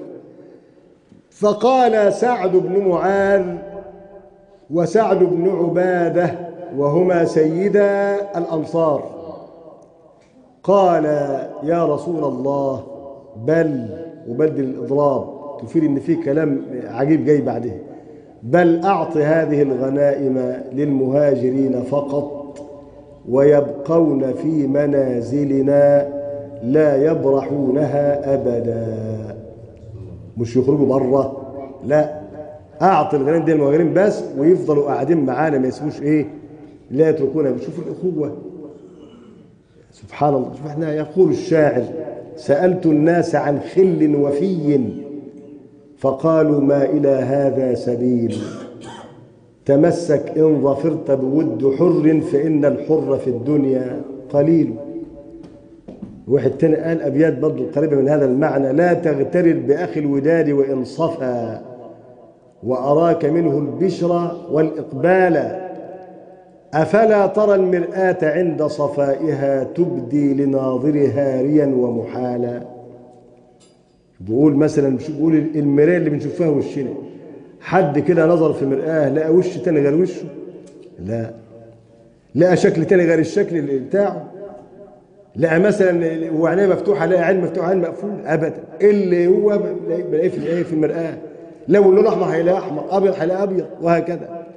فقال سعد بن معاذ وسعد بن عبادة وهما سيدا الأنصار، قال يا رسول الله بل، وبدل الإضراب تفيد إن فيه كلام عجيب جاي بعده، بل أعط هذه الغنائم للمهاجرين فقط ويبقون في منازلنا لا يبرحونها أبدا. مش يخرجوا بره، لا، أعطي الغنائم دي للمهاجرين بس ويفضلوا قاعدين معانا ما يسيبوش إيه، لا يتركونها. بشوف الأخوة سبحان الله. شوف احنا يقول الشاعر: سألت الناس عن خل وفي فقالوا ما إلى هذا سبيل، تمسك إن ظفرت بود حر فإن الحر في الدنيا قليل. واحد تاني قال أبيات برضه قريبة من هذا المعنى: لا تغترر بأخي الوداد وإن صفى وأراك منه البشرى والإقبال، أفلا ترى المرآة عند صفائها تبدي لناظرها ريا ومحالا. بقول مثلا، بقول المراية اللي بنشوفها وشنا، حد كده نظر في مرآة لقى وش تاني غير وشه؟ لا. لقى شكل تاني غير الشكل اللي بتاعه؟ لقى مثلا وعينيه مفتوحة لقى عين مفتوحة عين مقفول؟ أبدا. اللي هو بلاقيه في في المرآة، لو اللون أحمر هيلاقي أحمر، أبيض هيلاقي أبيض، وهكذا.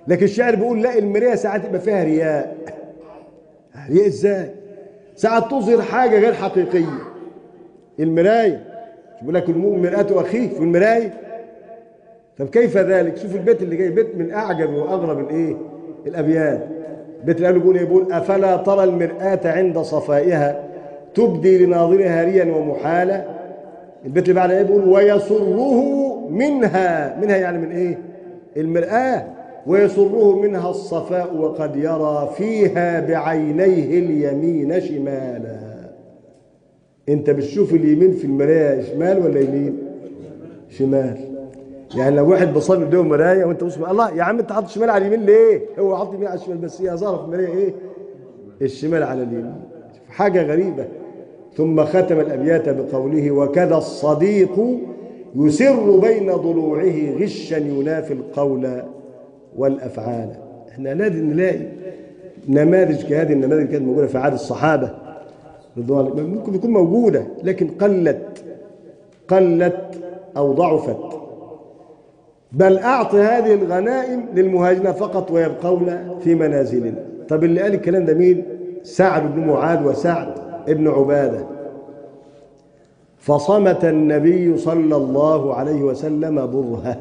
لكن الشاعر بيقول لا، المرايه ساعات يبقى فيها رياء. رياء ازاي؟ ساعات تظهر حاجه غير حقيقيه. المرايه بيقول لك المؤمن مرآة اخيه في المرايه. طب كيف ذلك؟ شوف البيت اللي جاي، بيت من اعجب واغرب الايه الابيات. البيت اللي قاله بيقول ايه؟ بيقول افلا ترى المرآة عند صفائها تبدي لناظرها ريا ومحالا. البيت اللي بعد ايه؟ بيقول ويسره منها، منها يعني من ايه؟ المرآة. ويسره منها الصفاء وقد يرى فيها بعينيه اليمين شمالا. انت بتشوف اليمين في المرايه شمال ولا يمين؟ شمال. يعني لو واحد بصلي قدام مرايه وانت بص الله يا عم انت حاطط الشمال على اليمين ليه؟ هو حاطط اليمين على الشمال، بس هي ظاهره في المرايه ايه؟ الشمال على اليمين. حاجه غريبه. ثم ختم الابيات بقوله وكذا الصديق يسر بين ضلوعه غشا ينافي القول والافعال. احنا لازم نلاقي نماذج كهذه. النماذج كانت موجوده في عهد الصحابه ممكن تكون موجوده، لكن قلت قلت او ضعفت. بل اعط هذه الغنائم للمهاجرين فقط ويبقون في منازلنا. طب اللي قال الكلام ده مين؟ سعد بن معاذ وسعد بن عباده. فصمت النبي صلى الله عليه وسلم برهه.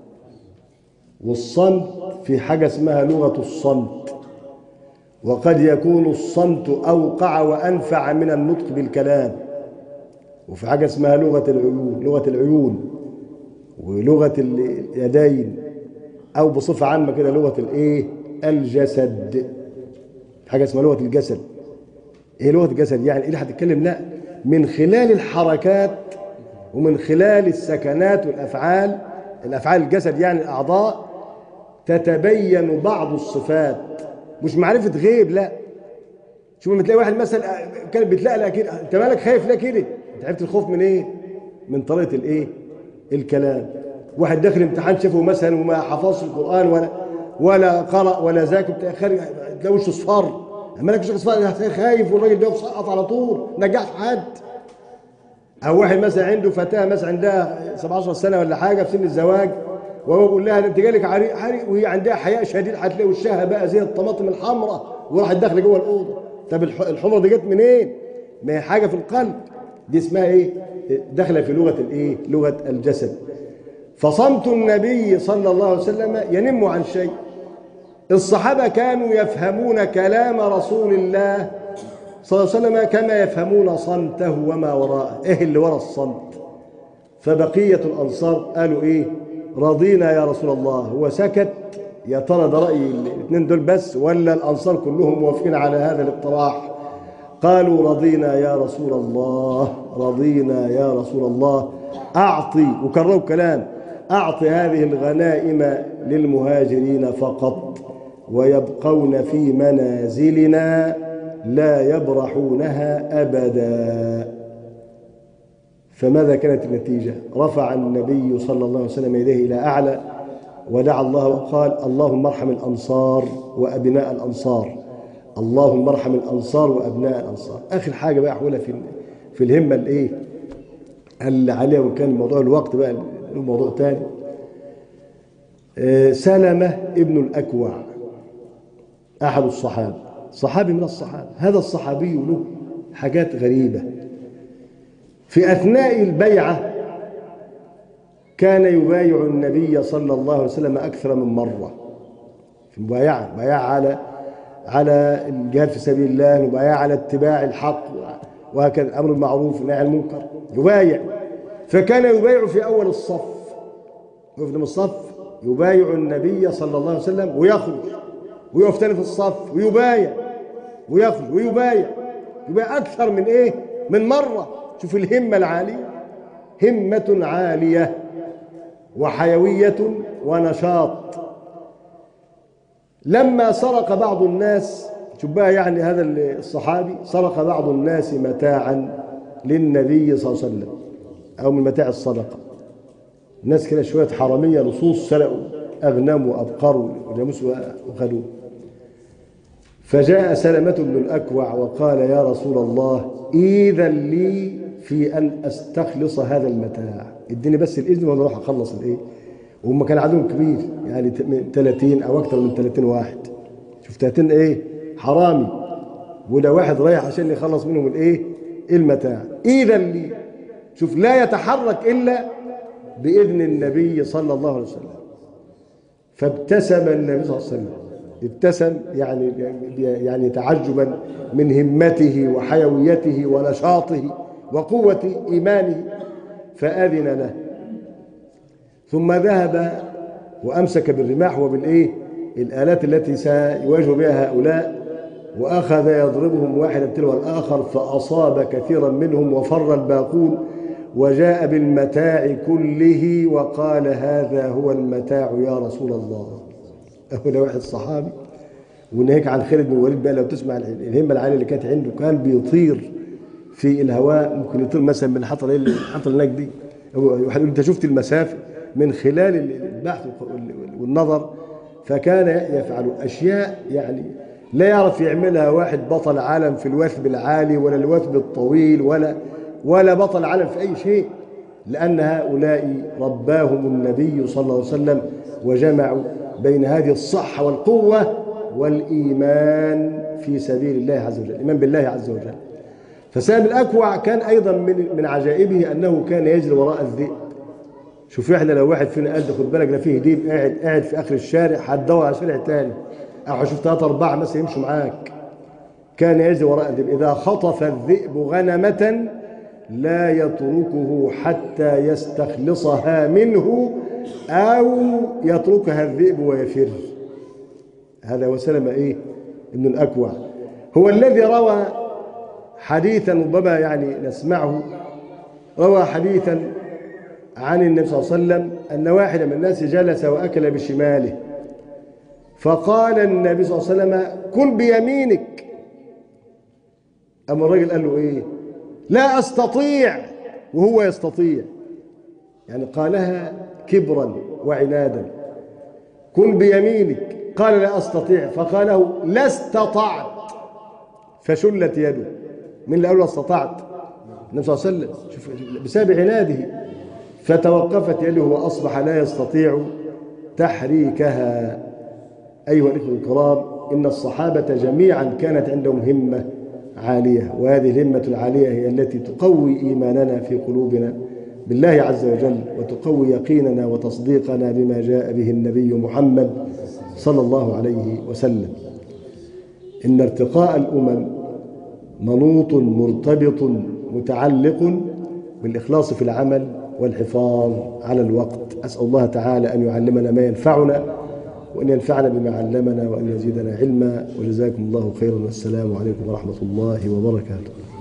والصمت في حاجه اسمها لغه الصمت، وقد يكون الصمت اوقع وانفع من النطق بالكلام. وفي حاجه اسمها لغه العيون، لغه العيون ولغه اليدين، او بصفه عامه كده لغه الايه؟ الجسد. حاجه اسمها لغه الجسد. ايه لغه الجسد؟ يعني ايه اللي هتتكلم؟ لا، من خلال الحركات ومن خلال السكنات والافعال، الافعال الجسد يعني الاعضاء، تتبين بعض الصفات. مش معرفه غيب، لا. شوف لما تلاقي واحد مثلا كان بتلاقي كده، انت مالك خايف ليه كده؟ انت عرفت الخوف من ايه؟ من طريقه الايه؟ الكلام. واحد داخل امتحان شافه مثلا وما حفظش القران ولا ولا قرأ ولا ذاكر، خارج تلاقي وشه اصفر. مالك وشك اصفر؟ خايف والراجل ده سقط على طول، نجحش حد. او واحد مثلا عنده فتاه مثلا عندها سبعتاشر سنه ولا حاجه في سن الزواج، وهو بيقول لها انت جالك عريق عريق، وهي عندها حياء شديد، هتلاقي وشها بقى زي الطماطم الحمراء، وراحت داخله جوه الاوضه. طب الحمره دي جت منين؟ ما هي حاجه في القلب. دي اسمها ايه؟ داخله في لغه الايه؟ لغه الجسد. فصمت النبي صلى الله عليه وسلم ينم عن شيء. الصحابه كانوا يفهمون كلام رسول الله صلى الله عليه وسلم كما يفهمون صمته وما وراءه. ايه اللي وراء الصمت؟ فبقيه الانصار قالوا ايه؟ رضينا يا رسول الله. هو سكت. يا ترى ده راي الاثنين دول بس ولا الانصار كلهم موافقين على هذا الاقتراح؟ قالوا رضينا يا رسول الله، رضينا يا رسول الله. اعطي، وكرروا كلام، اعطي هذه الغنائم للمهاجرين فقط ويبقون في منازلنا لا يبرحونها ابدا. فماذا كانت النتيجه؟ رفع النبي صلى الله عليه وسلم يديه الى اعلى ودعا الله وقال اللهم ارحم الانصار وابناء الانصار، اللهم ارحم الانصار وابناء الانصار. اخر حاجه بقى احولها في في الهمه الايه اللي عليها، وكان موضوع الوقت بقى موضوع ثاني. سلمة ابن الأكوع أحد الصحابة، صحابي من الصحابة. هذا الصحابي له حاجات غريبة. في أثناء البيعة كان يبايع النبي صلى الله عليه وسلم أكثر من مرة. في المبايعة، مبايعة على على الجهاد في سبيل الله، مبايعة على اتباع الحق، وهكذا الأمر بالمعروف والنهي عن المنكر، يبايع. فكان يبايع في أول الصف، يقف من الصف يبايع النبي صلى الله عليه وسلم ويخرج ويقف تاني في الصف ويبايع ويخرج ويبايع، يبايع أكثر من إيه؟ من مرة. شوف الهمة العالية، همة عالية وحيوية ونشاط. لما سرق بعض الناس، شوف بقى يعني هذا الصحابي، سرق بعض الناس متاعا للنبي صلى الله عليه وسلم أو من متاع الصدقة. الناس كده شوية حرامية لصوص سرقوا أغنام وأبقروا وناموسوا وخدوه. فجاء سلمة بن الأكوع وقال يا رسول الله إذن لي في أن أستخلص هذا المتاع، اديني بس الإذن وأنا أروح أخلص الإيه وهم كان عددهم كبير، يعني ثلاثين أو أكثر من ثلاثين واحد. شوف ثلاثين إيه؟ حرامي، وده واحد رايح عشان يخلص منهم الإيه؟ المتاع. إذا لي شوف لا يتحرك إلا بإذن النبي صلى الله عليه وسلم. فابتسم النبي صلى الله عليه وسلم، ابتسم يعني يعني تعجبا من همته وحيويته ونشاطه وقوة إيمانه، فأذن له. ثم ذهب وأمسك بالرماح وبالإيه؟ الآلات التي سيواجه بها هؤلاء، وأخذ يضربهم واحدا تلو الآخر، فأصاب كثيرا منهم وفر الباقون، وجاء بالمتاع كله وقال هذا هو المتاع يا رسول الله. هنا واحد صحابي، وناهيك عن خالد بن الوليد بقى، لو تسمع الهمة العالية اللي كانت عنده، كان بيطير في الهواء، ممكن يطير مثلا من الحطر الحطر هناك دي. واحد يقول انت شفت المسافة من خلال البحث والنظر. فكان يفعل أشياء يعني لا يعرف يعملها واحد بطل عالم في الوثب العالي ولا الوثب الطويل ولا ولا بطل عالم في أي شيء، لأن هؤلاء رباهم النبي صلى الله عليه وسلم، وجمعوا بين هذه الصحة والقوة والإيمان في سبيل الله عز وجل، الإيمان بالله عز وجل. فسالم الأكوع كان أيضا من من عجائبه أنه كان يجري وراء الذئب. شوف احنا لو واحد فينا قال خد بالك ده فيه ديب قاعد قاعد في آخر الشارع، هتدور على شارع تاني، أو هشوف ثلاثة أربعة مثلا يمشوا معاك. كان يجري وراء الذئب، إذا خطف الذئب غنمة لا يتركه حتى يستخلصها منه أو يتركها الذئب ويفر. هذا وسلم إيه؟ ابن الأكوع هو الذي روى حديثا ربما يعني نسمعه، روى حديثا عن النبي صلى الله عليه وسلم أن واحدا من الناس جلس وأكل بشماله، فقال النبي صلى الله عليه وسلم كل بيمينك. أما الرجل قال له إيه؟ لا أستطيع، وهو يستطيع، يعني قالها كبرا وعنادا. كل بيمينك، قال لا أستطيع، فقاله لا استطعت، فشلت يده. من اللي قال له استطعت؟ النبي صلى الله عليه وسلم، شوف بسبب عناده، فتوقفت يده وأصبح لا يستطيع تحريكها. أيها الإخوة الكرام، إن الصحابة جميعا كانت عندهم همة عالية، وهذه الهمة العالية هي التي تقوي إيماننا في قلوبنا بالله عز وجل، وتقوي يقيننا وتصديقنا بما جاء به النبي محمد صلى الله عليه وسلم. إن ارتقاء الأمم منوط مرتبط متعلق بالإخلاص في العمل والحفاظ على الوقت. أسأل الله تعالى أن يعلمنا ما ينفعنا، وأن ينفعنا بما علمنا، وأن يزيدنا علما. وجزاكم الله خيرا، والسلام عليكم ورحمة الله وبركاته.